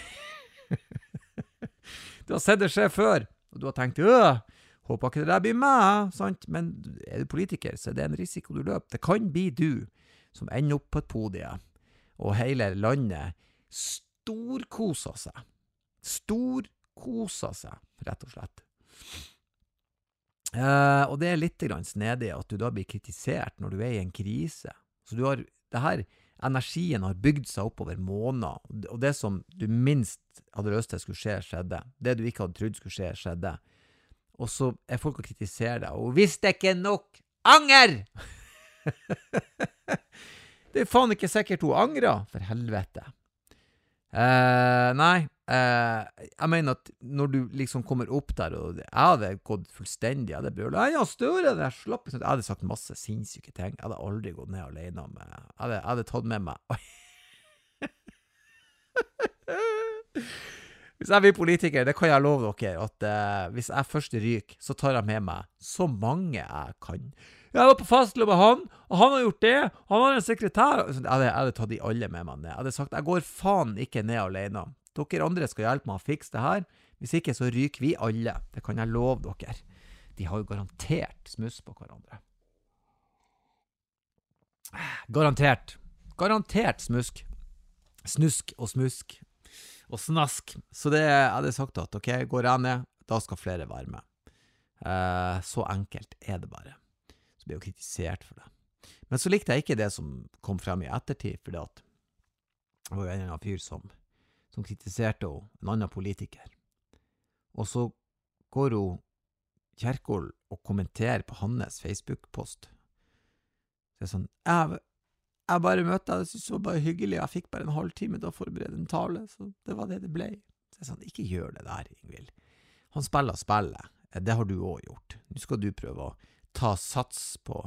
Du har sett det skje før, og du har tenkt, håper ikke det der blir meg, sant? Men er du politiker, så er det en risiko du løper. Det kan bli du som ender opp på et podie, og hele landet storkoser seg. Storkoser seg, rett og slett. Og det litt grann snedig at du da blir kritisert når du I en krise. Så du har, det her energien har bygd seg opp over måneder, og det som du minst hadde lyst til skulle skje, skjedde. Det du ikke hadde trodd skulle skje, skjedde. Og så folk å kritisere deg, og hvis det ikke nok anger! Det faen ikke sikkert hun angrer, for helvete. Nei, jeg mener at når du liksom kommer opp der, og jeg hadde gått fullstendig, jeg hadde brølet, jeg Støre, det slapp, jeg hadde sagt masse sinnssyke ting, jeg hadde aldri gått ned alene med, jeg hadde tatt med meg. Hvis jeg blir politiker, det kan jeg love dere, at hvis jeg først ryker, så tar jeg med meg så mange jeg kan. Jeg var på fastlopp med han, og han har gjort det, han har en sekretær. Jeg hadde tatt de alle med meg ned. Jeg hadde sagt, jeg går faen ikke ned alene. Dere andre skal hjelpe meg å fikse det her. Hvis ikke, så ryker vi alle. Det kan jeg love dere. De har jo garantert smuss på hverandre. Garantert. Garantert smusk. Snusk og smusk. Og snask. Så det jeg hadde sagt at, ok, går jeg ned, da skal flere være med. Så enkelt det bare. Så ble jeg kritisert for det. Men så likte jeg ikke det som kom frem I ettertid, for det var jo en annen fyr som kritiserte en annen politiker. Og så går hun Kjerkol og kommenterer på hans Facebook-post. Så sånn, jeg bare møtte, jeg synes det var bare hyggelig, jeg fikk bare en halvtime da forberede en tale, så det var det ble. Så sånn, ikke gjør det der, Ingvild. Han spiller spillet, det har du også gjort. Nå skal du prøve å ta sats på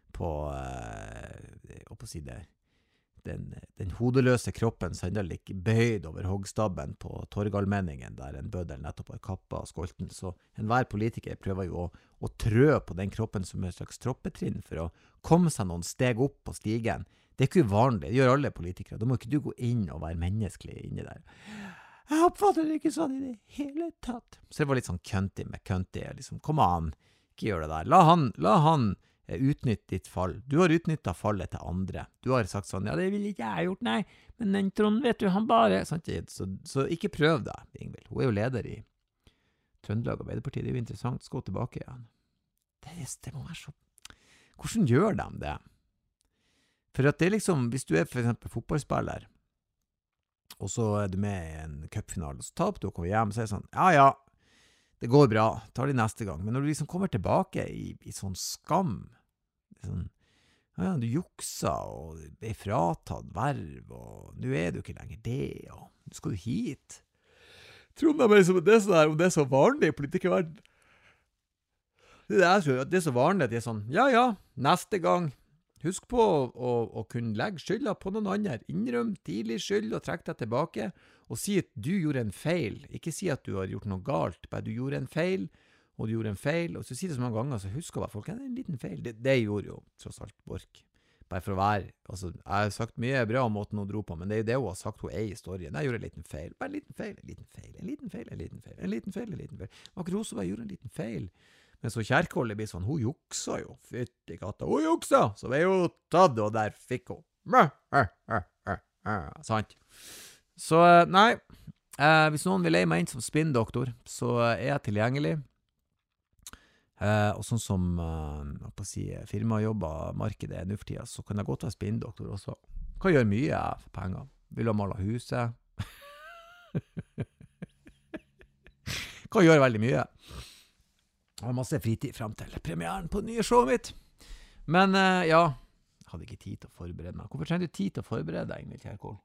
si det, den hodeløse kroppen sender ikke bøyd over hoggstabben på Torgallmenningen, der en bøddel nettopp har kappet skolten. Så enhver politiker prøver jo å trø på den kroppen som et slags troppetrinn for å komme seg noen steg opp på stigen. Det ikke uvanlig, det gjør alle politikere. Da må ikke du gå inn og være menneskelig inni der. Jeg oppfatter det ikke sånn I det hele tatt. Så det var litt sånn køntig med køntig. Liksom, kom an, ikke gjør det der. La han utnytte ditt fall. Du har utnyttet fallet til andre. Du har sagt sånn, ja, det vil ikke jeg gjort, nei. Men den Trond, vet du, han bare... Så ikke prøv det, Ingvild. Hun jo leder I Trøndelag Arbeiderparti. Det jo interessant. Skal gå tilbake igjen. Det må være så... Hvordan gjør de det? For at det liksom, hvis du for eksempel fotballspiller, og så du med I en cupfinale, så taper du og kommer hjem, så det sånn, ja, det går bra, tar det neste gang. Men når du liksom kommer tilbake I sånn skam, sånn, ja, du jukser, og du fratatt verv, og nå du ikke lenger det, og nå skal du hit. Tror meg liksom, det sånn her, om det så vanlig I politikerverden. Det jeg tror, at det så vanlig, det sånn, ja, neste gang, husk på å kunne legge skylda på noen andre, innrøm tidlig skyld og trekk deg tilbake, og si at du gjorde en feil. Ikke si at du har gjort noe galt, bare du gjorde en feil, og du gjorde en feil, og så si det så mange ganger, så husker bare folk, det en liten feil. Det gjorde jo tross alt Borch. Bare for å være, altså, jeg har sagt mye bra om måten hun dro på, men det jo det hun har sagt, hun I historien. Jeg gjorde en liten feil, bare en liten feil, en liten feil, en liten feil, en liten feil, en liten feil, en liten feil. Akkurat Rosenberg gjorde en liten feil. Men så Kjerkol blir sånn, hun juksa jo, fytti katta, hun juksa, så ble hun tatt, og der fikk hun. Sant? Så nei, hvis noen vil leie meg inn som spinndoktor, så jeg tilgjengelig. Og sånn som firmajobber, markedet nå for tida, så kan jeg godt være spinndoktor også. Kan gjøre mye for penger. Vil ha male huset. Kan gjøre veldig mye. Jeg har masse fritid frem til premieren på det nye showet mitt. Men ja, jeg hadde ikke tid til å forberede meg. Hvorfor trenger du tid til å forberede deg, Ingvild Kjerkol?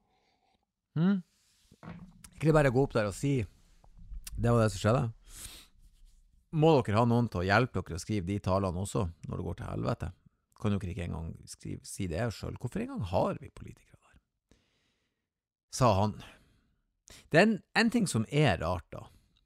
Ikke det bare gå opp der og si det var det som skjedde? Må dere ha noen til å hjelpe dere å skrive de talene også, når det går til helvete? Kan dere ikke engang si det selv? Hvorfor engang har vi politikere der? Sa han. Det en ting som rart da.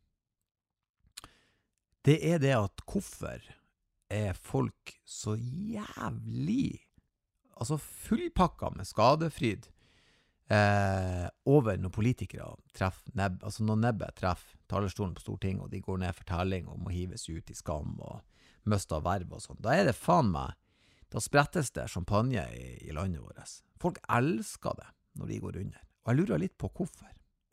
Det det at hvorfor folk så jævlig, altså fullpakket med skadefryd, over når politikere treffer altså når nebbet treffer talerstolen på Stortinget, og de går ned for telling og må hives ut I skam og miste verv og sånn. Da det faen meg, da sprettes det champagne i landet vårt. Folk elsker det når de går under. Og jeg lurer litt på hvorfor.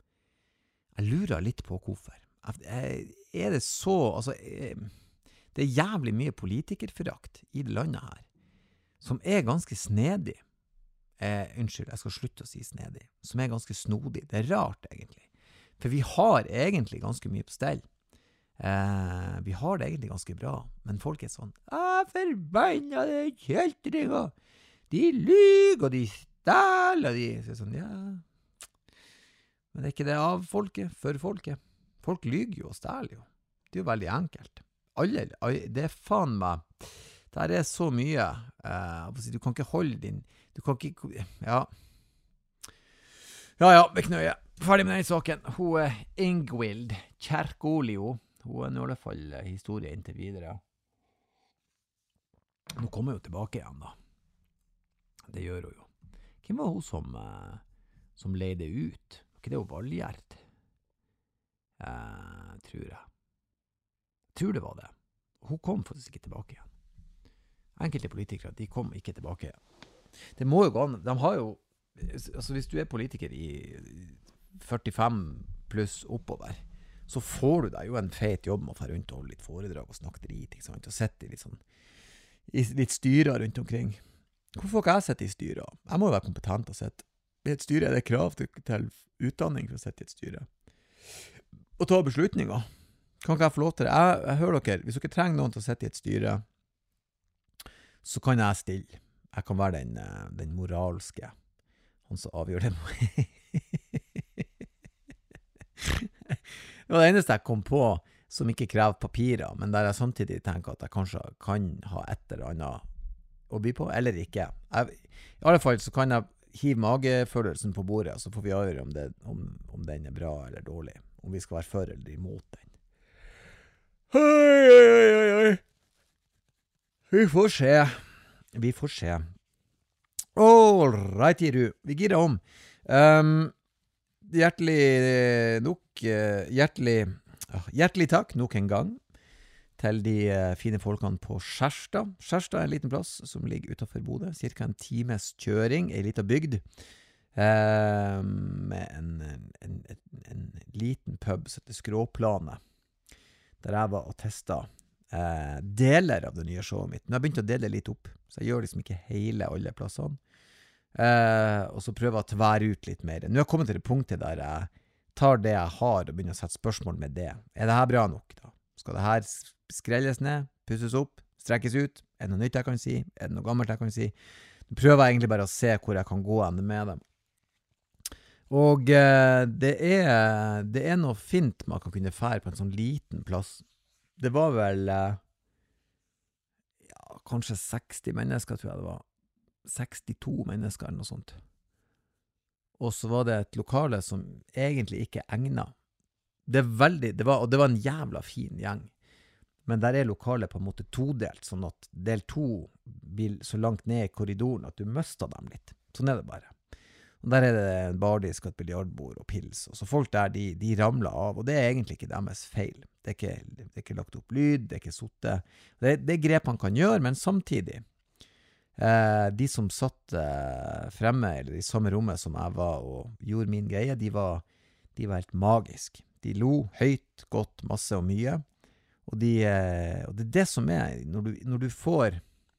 Er det så, altså, det jævlig mye politikerforakt i det landet her, som ganske snedig. Unnskyld, jeg skal slutte å si snedig. Som ganske snodig. Det rart, egentlig. For vi har egentlig ganske mye på stell. Vi har det egentlig ganske bra. Men folk sånn, forbanna det kjeltringer! De lyger, og de stæler, og de så sånn, ja. Men det ikke det av folket, for folket. Folk lyger jo og stæler jo. Det jo veldig enkelt. Det faen meg, det så mye, du kan ikke holde din, du kan ikke, ja, beknøye, ferdig med den saken. Hun Ingvild Kjerkolio, hun nå I hvert fall historie inntil videre. Nå kommer hun tilbake igjen da. Det gjør hun jo. Hvem var hun som leide ut? Var ikke det hun Valgjert? Tror jeg. Tror det var det. Hun kom faktisk ikke tilbake igjen. Enkelte politikere, de kom ikke tilbake igjen. Det må jo gå an. De har jo, altså hvis du politiker I 45 pluss oppover, så får du deg jo en fet jobb med å få rundt og holde litt foredrag og snakke drit, ikke sant? Og sette litt sånn, I litt styrer rundt omkring. Hvorfor får ikke jeg sette I styrer? Jeg må jo være kompetent å sette. I et styre det krav til utdanning for å sette I et styre. Og ta beslutninger. Kan ikke jeg få lov til det? Jeg hører dere, hvis dere trenger noen til å sette I et styre, så kan jeg stille. Jeg kan være den moralske. Han som avgjør det. Det var det eneste jeg kom på som ikke krever papirer, men der jeg samtidig tenker at jeg kanskje kan ha et eller annet å by på, eller ikke. I alle fall så kan jeg hive magefølelsen på bordet, så får vi avgjøre om den bra eller dårlig. Om vi skal være for eller imot den. Oi. Vi får se. All right, Iru. Vi girer om. Hjertelig takk nok en gang til de fine folkene på Skjerstad. Skjerstad en liten plass som ligger utenfor Bodø, cirka en times kjøring, en liten bygd, med en liten pub som heter Skråplanet, der jeg var og testet deler av det nye showet mitt. Nå har jeg begynt å dele litt opp, så jeg gjør liksom ikke hele alle plassene. Og så prøver jeg å tvære ut litt mer. Nå har jeg kommet til det punktet der jeg tar det jeg har og begynner å sette spørsmål med det. Det her bra nok da? Skal det her skrelles ned, pusses opp, strekkes ut? Det noe nytt jeg kan si? Det noe gammelt jeg kan si? Nå prøver jeg egentlig bare å se hvor jeg kan gå ende med det. Og det noe fint man kan kunne fære på en sånn liten plass. Det var vel kanskje 60 mennesker, tror jeg det var. 62 mennesker eller noe sånt. Og så var det et lokale som egentlig ikke egnet. Det var en jævla fin gjeng. Men der lokale på en måte todelt, sånn at del 2 vil så langt ned I korridoren at du mister dem litt. Sånn det bare. Og der det en bardisk, et biljardbord og pils. Og så folk der, de ramler av, og det egentlig ikke deres feil. Det ikke lagt opp lyd, det ikke sotte. Det grep han kan gjøre, men samtidig, de som satt fremme, eller I samme rommet som jeg var og gjorde min greie, de var helt magisk. De lo høyt, godt, masse og mye. Og det det som når du får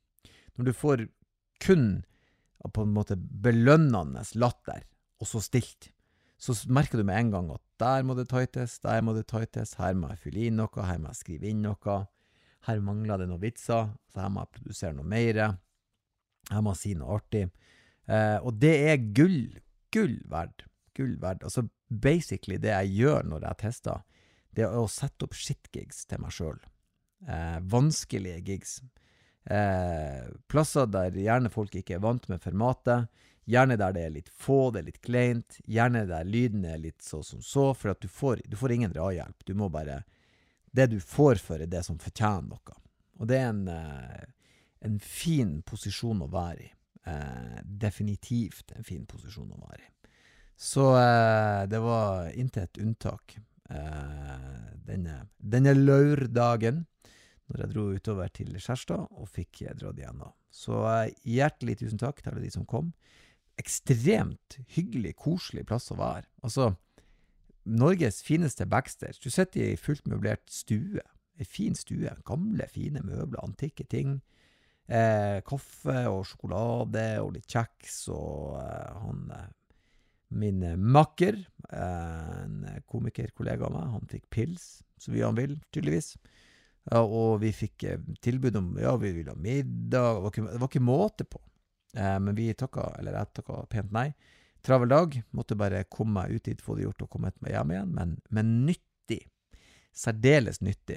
kun på en måte belønnende latter, og så stilt, så merker du med en gang at der må det tightes, her må jeg fylle inn noe, her må jeg skrive inn noe, her mangler det noen vitser, så her må jeg produsere noe mer, her må jeg si noe artig. Og det gull verd. Altså basically det jeg gjør når jeg tester, det å sette opp shit-gigs til meg selv. Vanskelige gigs. Plasser der gjerne folk ikke vant med formatet, gjerne der det litt få, det litt kleint, gjerne der lyden litt så som så, for at du får ingen drahjelp. Du må bare, det du får for det som fortjener noe. Og det en fin posisjon å være I. Definitivt en fin posisjon å være I. Så det var intet unntak denne lørdagen, når jeg dro utover til Skjerstad og fikk dratt igjen. Så hjertelig tusen takk til alle de som kom. Ekstremt hyggelig, koselig plass å være. Altså, Norges fineste backstage. Du sitter i fullt møblert stue. En fin stue. Gamle, fine møbler, antikke ting. Kaffe og sjokolade og litt kjeks. Og min makker, en komikerkollega av meg, han fikk pils, så mye han vil, tydeligvis. Ja, og vi fikk tilbud om, ja, vi ville ha middag, det var ikke måte på. Men jeg takket pent nei. Travel dag, måtte bare komme meg ut dit, få det gjort og komme etter meg hjem igjen, men nyttig. Særdeles nyttig.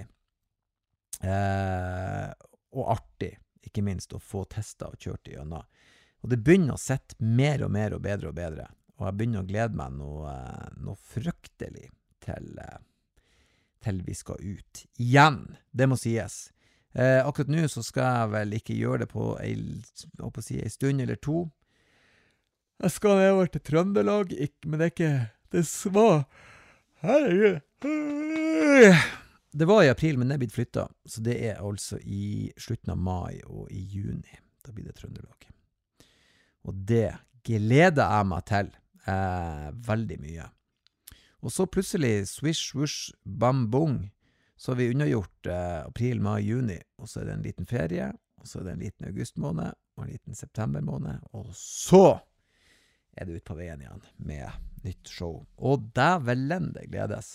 Og artig, ikke minst, å få testet og kjørt igjennom. Og det begynner å sette mer og mer og bedre og bedre. Og jeg begynner å glede meg noe fryktelig til vi skal ut igjen. Det må sies. Akkurat nå så skal jeg vel ikke gjøre det på en stund eller to. Jeg skal nedover til Trøndelag, men det er ikke... Det var i april, men det er blitt flyttet. Så det er altså i slutten av mai og i juni. Da blir det Trøndelag. Og det gleder jeg meg til. Veldig mye. Og så plutselig, swish, swoosh, bam, bong, så har vi undergjort april, mai, juni, og så er det en liten ferie, og så er det en liten augustmåned, og en liten septembermåned, og så er det ut på veien igjen med nytt show. Og dævelen det gledes.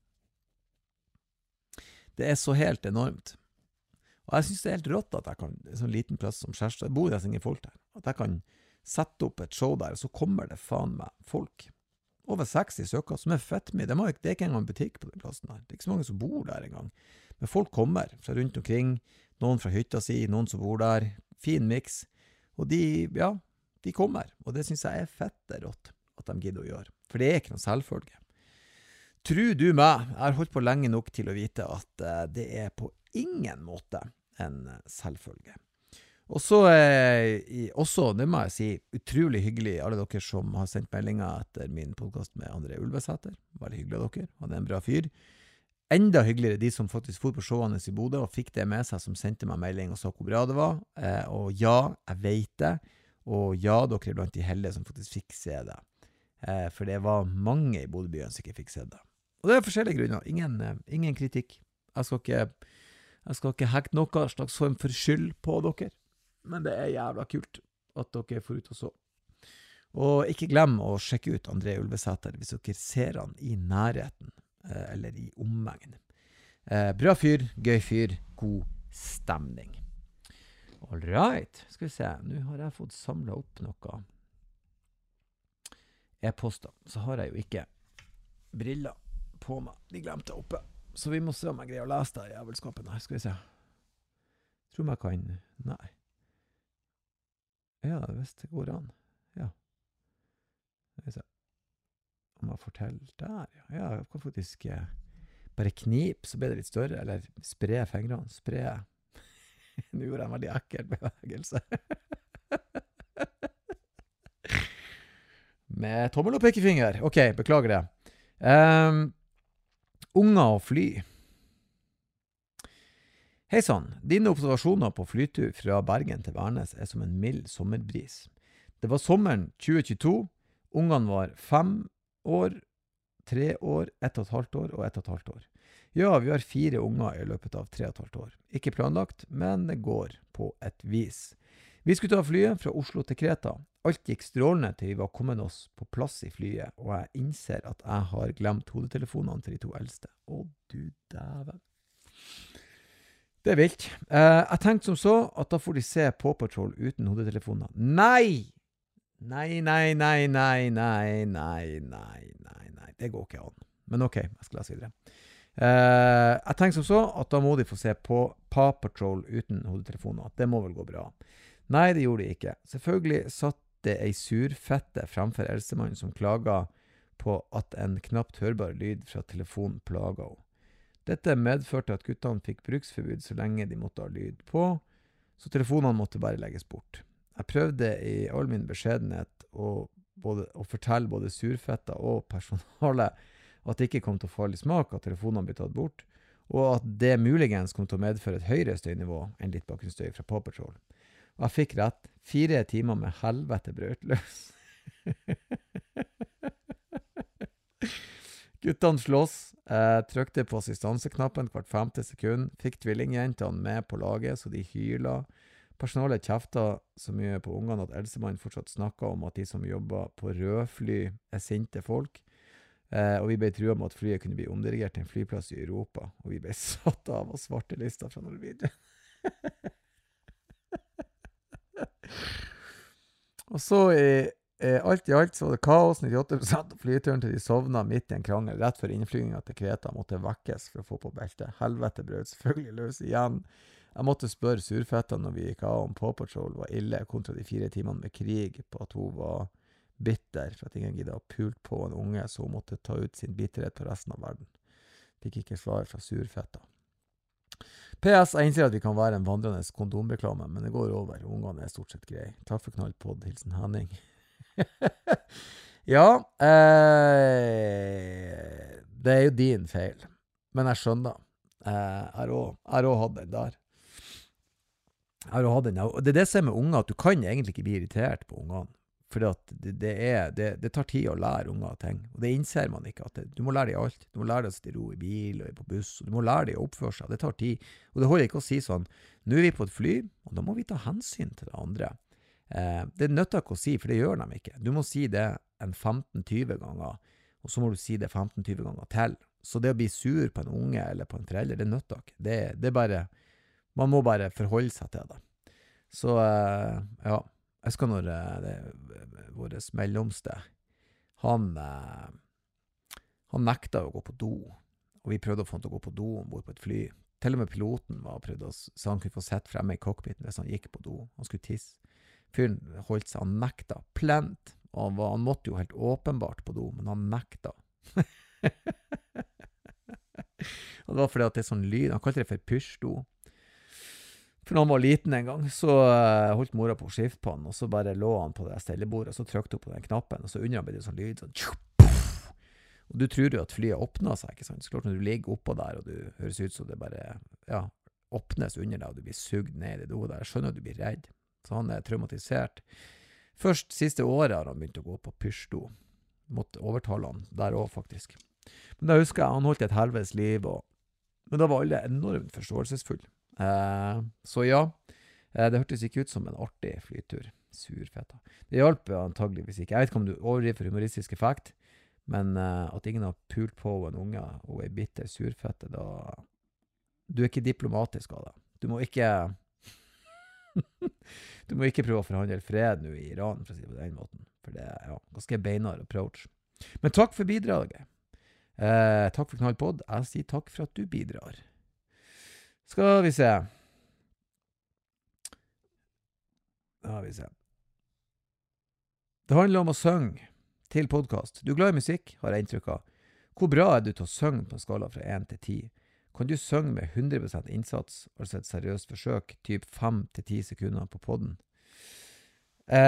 Det er så helt enormt. Og jeg synes det er helt rått at jeg kan, en sånn liten plass som Skjærstad, jeg bor nesten ingen folk der, at jeg kan sette opp et show der, og så kommer det faen meg folk. Over 60 søker, som er fett mye. Det er ikke engang en butikk på den plassen der. Det er ikke så mange som bor der engang. Men folk kommer fra rundt omkring, noen fra hytta si, noen som bor der. Fin mix. Og de kommer. Og det synes jeg er fett rått at de gidder å gjøre. For det er ikke noe selvfølge. Tro du meg, jeg har holdt på lenge nok til å vite at det er på ingen måte en selvfølge. Og så også, det må jeg si, utrolig hyggelig alle dere som har sendt meldinger etter min podcast med André Ulvesæter. Veldig hyggelig av dere, han er en bra fyr. Enda hyggeligere de som faktisk for på showene i Bodø og fikk det med seg, som sendte meg melding og sa hvor bra det var. Og ja, jeg vet det. Og ja, dere er blant de heldige som faktisk fikk se det. For det var mange i Bodøbyen som ikke fikk se det. Og det er forskjellige grunner. Ingen kritikk. Jeg skal ikke hekte noe slags form for skyld på dere. Men det er jævla kult at dere får ut og så. Og ikke glem å sjekke ut André Ulvesæter hvis dere ser han i nærheten, eller i ommengen. Bra fyr, gøy fyr, god stemning. All right, skal vi se. Nå har jeg fått samlet opp noe e-poster. Så har jeg jo ikke briller på meg. De glemte oppe. Så vi må se om jeg greier å lese det i jævelskapen her. Skal vi se. Tror jeg kan... Nei. Ja, hvis det går an. Ja. Skal vi se. Om jeg forteller der, ja. Ja, jeg kan faktisk bare knip, så blir det litt større, eller spre fingrene. Spre. Nå gjorde jeg en veldig ekkel bevegelse. Med tommel og pekefinger. Ok, beklager det. Unger og fly. Hei sann, dine observasjoner på flytur fra Bergen til Værnes er som en mild sommerbris. Det var sommeren 2022, ungene var 5 år, 3 år, 1,5 år og 1,5 år. Ja, vi har 4 unger i løpet av 3,5 år. Ikke planlagt, men det går på et vis. Vi skulle ta flyet fra Oslo til Kreta. Alt gikk strålende til vi var kommet oss på plass i flyet, og jeg innser at jeg har glemt hodetelefonene til de 2 eldste. Å, du dæven. Det er vilt. Jeg tenkte som så at da får de se Paw Patrol uten hodetelefoner. Nei! Nei. Det går ikke an. Men ok, jeg skal lese videre. Jeg tenkte som så at da må de få se på Paw Patrol uten hodetelefoner. Det må vel gå bra. Nei, det gjorde de ikke. Selvfølgelig satt det ei surfette fremfor eldstemannen som klaget på at en knapt hørbar lyd fra telefonen plaget henne. Dette medførte at guttene fikk bruksforbud så lenge de måtte ha lyd på, så telefonene måtte bare legges bort. Jeg prøvde i all min beskjedenhet å fortelle både surfetta og personalet at det ikke kom til å falle i smak at telefonene ble tatt bort, og at det muligens kom til å medføre et høyere støynivå enn litt bakgrunnsstøy fra Paw Patrol. Og jeg fikk rett. 4 timer med helvete brøytløs. Guttene slåss, trykte på assistanseknappen hvert 5. sekund, fikk tvillingjentene med på laget, så de hyla. Personalet kjefta så mye på ungene at eldstemann fortsatt snakket om at de som jobber på rødfly sinte folk, og vi ble truet med at flyet kunne bli omdirigert til en flyplass i Europa, og vi ble satt av svarte lister fra Norwegian. Og så alt i alt så var det kaos, 98% av flyturen til de sovna midt i en krangel. Rett før innflygingen til Kreta måtte vekkes for å få på beltet. Helvete brød selvfølgelig løs igjen. Jeg måtte spørre surfetta når vi gikk av om Paw Patrol var ille, kontra de 4 timene med krig på at hun var bitter, for at ingen gidde å pult på en unge, så hun måtte ta ut sin bitterhet på resten av verden. Fikk ikke svar fra surfetta. PS, jeg innser at vi kan være en vandrende kondomreklame, men det går over. Ungene stort sett grei. Takk for knallpodd, hilsen Henning. Ja, det jo din feil, men jeg skjønner. Jeg har også hatt den der. Og det det som med unger, at du kan egentlig ikke bli irritert på ungene, for det tar tid å lære unger ting, og det innser man ikke, at du må lære dem alt. Du må lære dem å sitte i ro i bil og på buss, og du må lære dem å oppføre seg. Det tar tid, og det holder ikke å si sånn, nå vi på et fly, og da må vi ta hensyn til det andre. Det nøtter ikke å si, for det gjør de ikke. Du må si det en 15-20 ganger, og så må du si det 15-20 ganger til. Så det å bli sur på en unge eller på en forelder, det nøtter ikke. Det bare, man må bare forholde seg til det. Så, ja, jeg husker når vår mellomste, han nekta å gå på do, og vi prøvde å få han til å gå på do ombord på et fly. Til og med piloten prøvde så han kunne få sett fremme i cockpiten hvis han gikk på do. Han skulle tisse. Fyren holdt seg, han nekta plent, og han måtte jo helt åpenbart på do, men han nekta. Og det var fordi at det sånn lyd, han kalte det for pysjdo. For når han var liten en gang, så holdt mora på å skifte på han, og så bare lå han på det stellebordet, og så trykte hun på den knappen, og så under han ble det sånn lyd, sånn, og du tror jo at flyet åpner seg, ikke sant? Så klart når du ligger oppå der, og du høres ut som det bare, ja, åpnes under deg, og du blir sugd ned i do der. Jeg skjønner at du blir redd. Så han traumatisert. Først siste året har han begynt å gå på pysjdo. Måtte overtale han der også, faktisk. Men da husker jeg, han holdt et helvetes liv, men da var alle enormt forståelsesfull. Så ja, det hørtes ikke ut som en artig flytur. Surfeta. Det hjalp antageligvis ikke. Jeg vet ikke om du overdriver for humoristisk effekt, men at ingen har pult på en unge og bitter surfete, da du ikke diplomatisk av det. Du må ikke prøve å forhandle fred nå i Iran, for å si det på den måten. For det ganske beinar approach. Men takk for bidraget. Takk for knallpodd. Jeg sier takk for at du bidrar. Skal vi se. Det handler om å synge til podcast. Du er glad i musikk, har jeg inntrykk av. Hvor bra du til å synge på en skala fra 1 til 10? Kan du synge med 100% innsats, altså et seriøst forsøk, typ 5-10 sekunder på podden? Jeg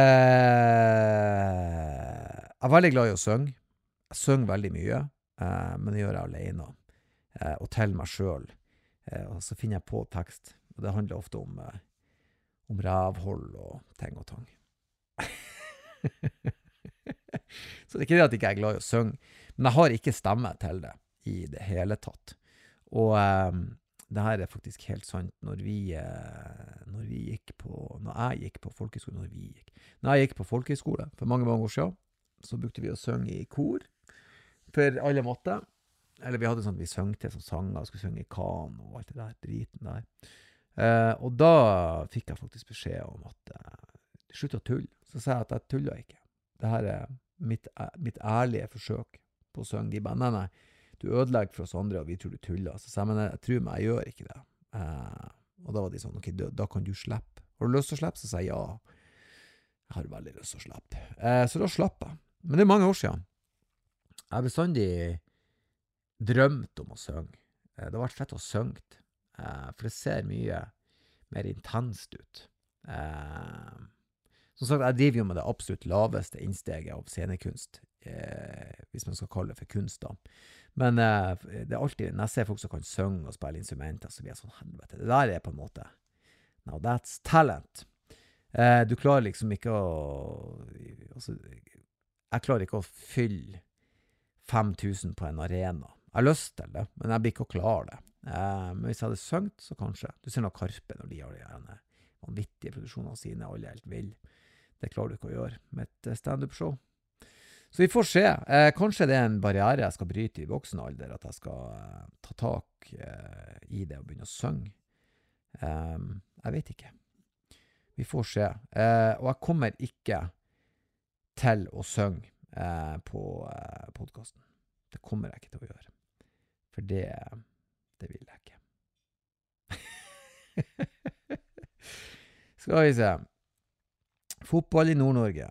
veldig glad i å synge. Jeg synger veldig mye, men det gjør jeg alene, og til meg selv. Og så finner jeg på tekst, og det handler ofte om rævhold og ting og tang. Så det ikke det at jeg ikke er glad i å synge, men jeg har ikke stemme til det i det hele tatt. Og det her faktisk helt sant. Når jeg gikk på folkeskole for mange år siden, så brukte vi å synge i kor for alle måtte. Eller vi hadde sånn, vi søng til sånn sanger, skulle synge i kan og alt det der, driten der. Og da fikk jeg faktisk beskjed om at slutt å tulle. Så sa jeg at jeg tuller ikke. Det her mitt ærlige forsøk på å synge. De bare, nei, du ødelegger for oss andre, og vi tror du tuller. Så sa jeg, men jeg tror meg, jeg gjør ikke det. Og da var de sånn, ok, da kan du slippe. Har du lyst til å slippe? Så sa jeg, ja, jeg har veldig lyst til å slippe. Så da slapp jeg. Men det mange år siden. Jeg har bestandig drømt om å synge. Det har vært fett å synge, for det ser mye mer intenst ut. Som sagt, jeg driver jo med det absolutt laveste innsteget av scenekunst, hvis man skal kalle det for kunst da. Men det alltid, når jeg ser folk som kan synge og spille instrumenter, så blir jeg sånn, helvete, det der på en måte, now that's talent. Du klarer liksom ikke å altså, jeg klarer ikke å fylle 5000 på en arena. Jeg har lyst til det, men jeg blir ikke å klare det. Men hvis jeg hadde søngt, så kanskje. Du ser noe Karpe når de har de vanvittige produksjonene sine, alle er helt vill. Det klarer du ikke å gjøre med et stand-up-show. Så vi får se. Kanskje det er en barriere jeg skal bryte i voksen alder, at jeg skal ta tak i det og begynne å synge. Jeg vet ikke. Vi får se. Og jeg kommer ikke til å synge på podcasten. Det kommer jeg ikke til å gjøre. For det vil jeg ikke. Skal vi se. Fotball i Nord-Norge.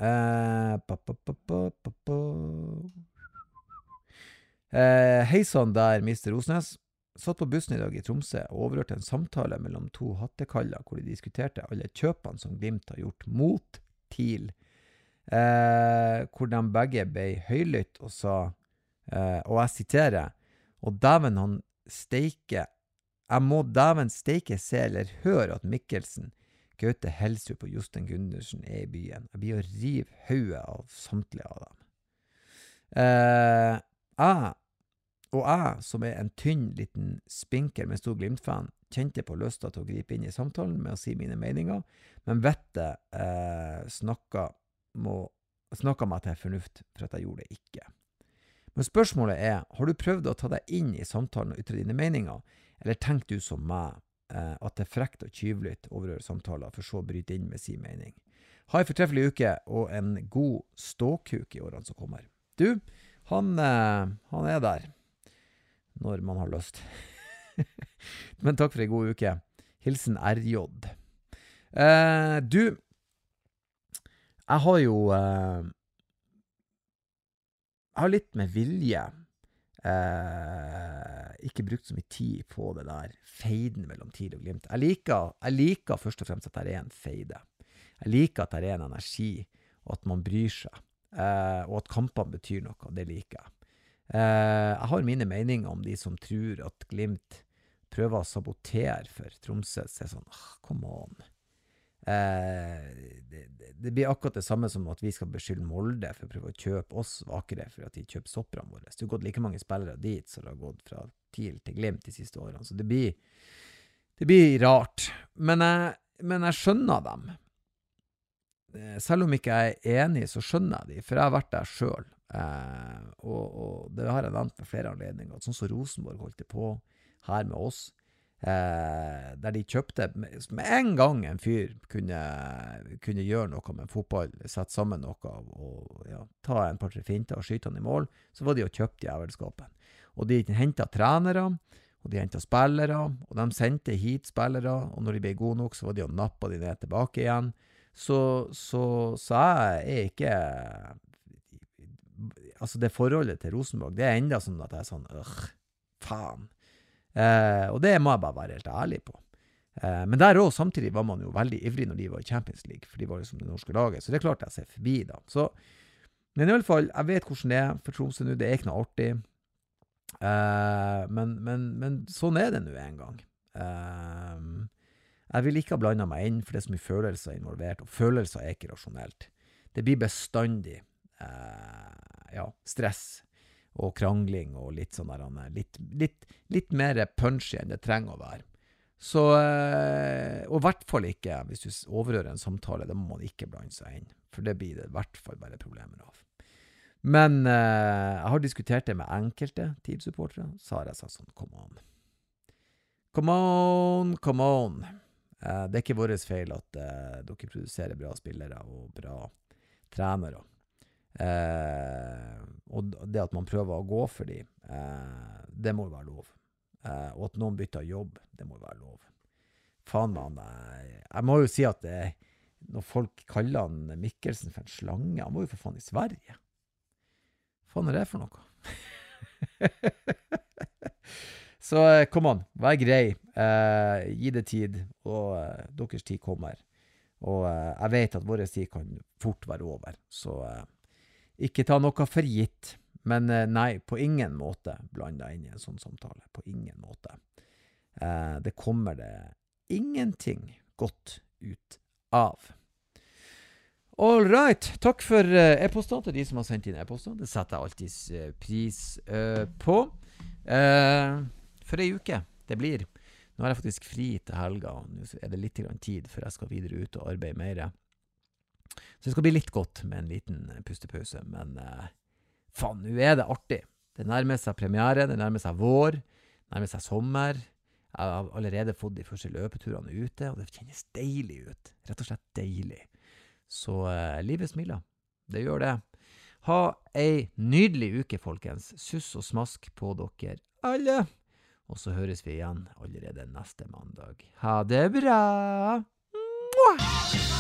Hei sann der, Mr. Rosnes. Satt på bussen i dag i Tromsø og overhørte en samtale mellom to hattekaller hvor de diskuterte alle kjøpene som Glimt har gjort mot TIL. Hvor de begge ble høylytt og sa, og jeg siterer, og dæven han steike, jeg må dæven steike se eller høre at Mikkelsen, Gaute Helsrup og Jostein Gundersen er i byen. Jeg blir å rive hodet av samtlige av dem. Jeg, som er en tynn liten spinker med stor Glimt-fan, kjente på lysta til å gripe inn i samtalen med å si mine meninger, men vettet snakket meg til fornuft for at jeg gjorde det ikke. Men spørsmålet er, har du prøvd å ta deg inn i samtalen og ytre dine meninger, eller tenker du som meg, at det er frekt og tyvlytt overhøre samtaler for så å bryte inn med sin mening? Ha en fortreffelig uke og en god ståkuk i årene som kommer. Du, han er der når man har lyst. Men takk for en god uke. Hilsen RJ. Du, jeg har jo jeg har litt med vilje ikke brukt så mye tid på det der feiden mellom TIL og Glimt. Jeg liker først og fremst at det er en feide. Jeg liker at det er en energi, og at man bryr seg, og at kampene betyr noe, det liker jeg. Jeg har mine meninger om de som tror at Glimt prøver å sabotere for Tromsø, så er sånn, come on. Det blir akkurat det samme som at vi skal beskylde Molde for å prøve å kjøpe oss svakere for at de kjøper sopperne våre. Det har gått like mange spillere dit som det har gått fra TIL til Glimt de siste årene, så det blir rart. Men jeg skjønner dem. Selv om ikke jeg er enig, så skjønner jeg dem, for jeg har vært der selv. Og det har jeg nevnt med flere anledninger, sånn som Rosenborg holdt det på her med oss, der de kjøpte med en gang en fyr kunne gjøre noe med fotball, sette sammen noe og ta en par-tre finter og skyte han i mål, så var de jo kjøpt i jævelskapen. Og de hentet trenere, og de hentet spillere, og de sendte hit spillere, og når de ble gode nok, så var de å nappe de ned tilbake igjen. Så jeg er ikke, altså det forholdet til Rosenborg, det er enda sånn at jeg er sånn, faen. Og det må jeg bare være helt ærlig på. Men der også samtidig var man jo veldig ivrig når de var i Champions League, for de var liksom det norske laget, så det er klart jeg ser forbi da. Men i alle fall, jeg vet hvordan det er for Tromsø nå, det er ikke noe artig. Men sånn er det nå en gang. Jeg vil ikke ha blandet meg inn, for det er så mye følelser involvert, og følelser er ikke rasjonelt. Det blir bestandig stress og krangling og litt sånn der, litt mer punchy enn det trenger å være. Så, og i hvert fall ikke, hvis du overhører en samtale, da må man ikke blande seg inn, for det blir det i hvert fall bare problemer av. Men jeg har diskutert det med enkelte TIL-supportere, så har jeg sagt sånn, come on. Det er ikke våres feil at dere produserer bra spillere og bra trenere. Og det at man prøver å gå for dem, det må jo være lov. Og at noen bytter jobb, det må jo være lov. Faen man, jeg må jo si at når folk kaller han Mikkelsen for en slange, han må jo for faen i Sverige. Faen er det for noe? Så kom an, vær grei, gi det tid, og deres tid kommer. Og jeg vet at vår tid kan fort være over, så ikke ta noe for gitt. Men nei, på ingen måte blande deg inn i en sånn samtale. På ingen måte. Det kommer det ingenting godt ut av. All right, takk for e-postene til de som har sendt inn e-postene. Det setter jeg alltid pris på. For en uke det blir. Nå har jeg faktisk fri til helga, og nå er det litt tid før jeg skal videre ut og arbeide mer. Så det skal bli litt godt med en liten pustepause, men faen, nå er det artig. Det nærmer seg premiere, det nærmer seg vår, det nærmer seg sommer. Jeg har allerede fått de første løpeturene ute, og det kjennes deilig ut. Rett og slett deilig. Så livet smiler. Det gjør det. Ha ei nydelig uke, folkens. Suss og smask på dere alle. Og så høres vi igjen allerede neste mandag. Ha det bra! Mwah!